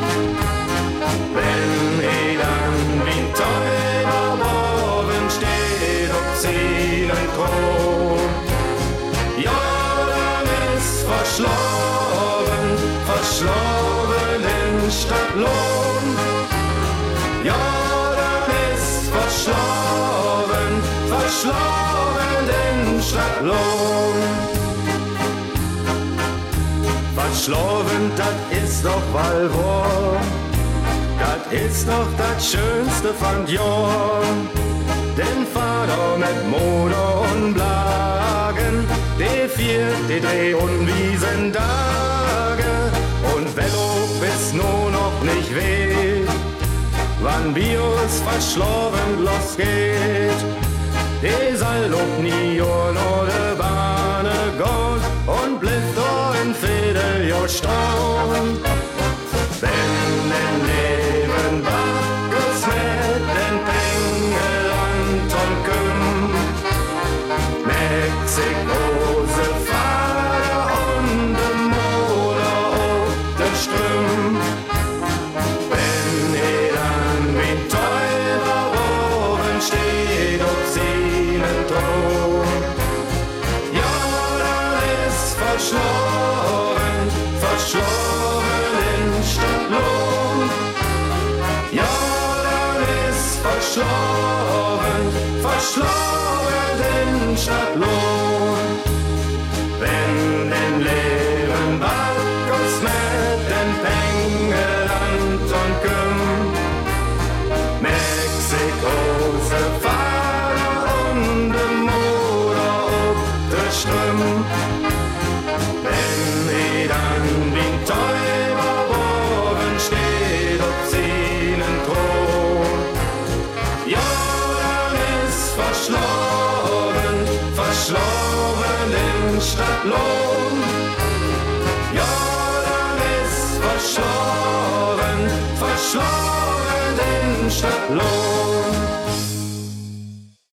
Wenn ich dann wie Täuber boven steht ob seinen Thron, ja, dann ist verschlafen, verschlafen den Stadtlohn. Ja, dann ist verschlafen, verschlafen den Stadtlohn. Verschlafen, das ist doch wohl wahr, das ist doch das Schönste von Jahr. Den Vater mit Moder und Blagen, die vier, die Dreh- und Wiesentage. Und Velo bis nur noch nicht weht, wann Bios verschlafen losgeht. Die soll ob nie nur de Bahne gehen und bleibt da in Vierteljahr stehen. Wenn den Leben Bacchus mit den Pengeland und Güm, Mexikose Fahrer und dem Moder ob der Ström. Wenn ich dann wie Täuber boven steht ob seinen Thron, ja, dann ist verschlafen, verschlafen Stadtlohn. Jordan ist verschloren, verschloren in Stadtlohn. Wenn den Leben Backos mit den Pengeland und Güm, Mexiko se Fahrer und de Moder ob de Ström. Wenn i dann wie Täuberborgen steht ob seinen Thron. Jordan ist verschloren, verschloren in Stadtlohn. Jordan ist verschloren, verschloren in Stadtlohn.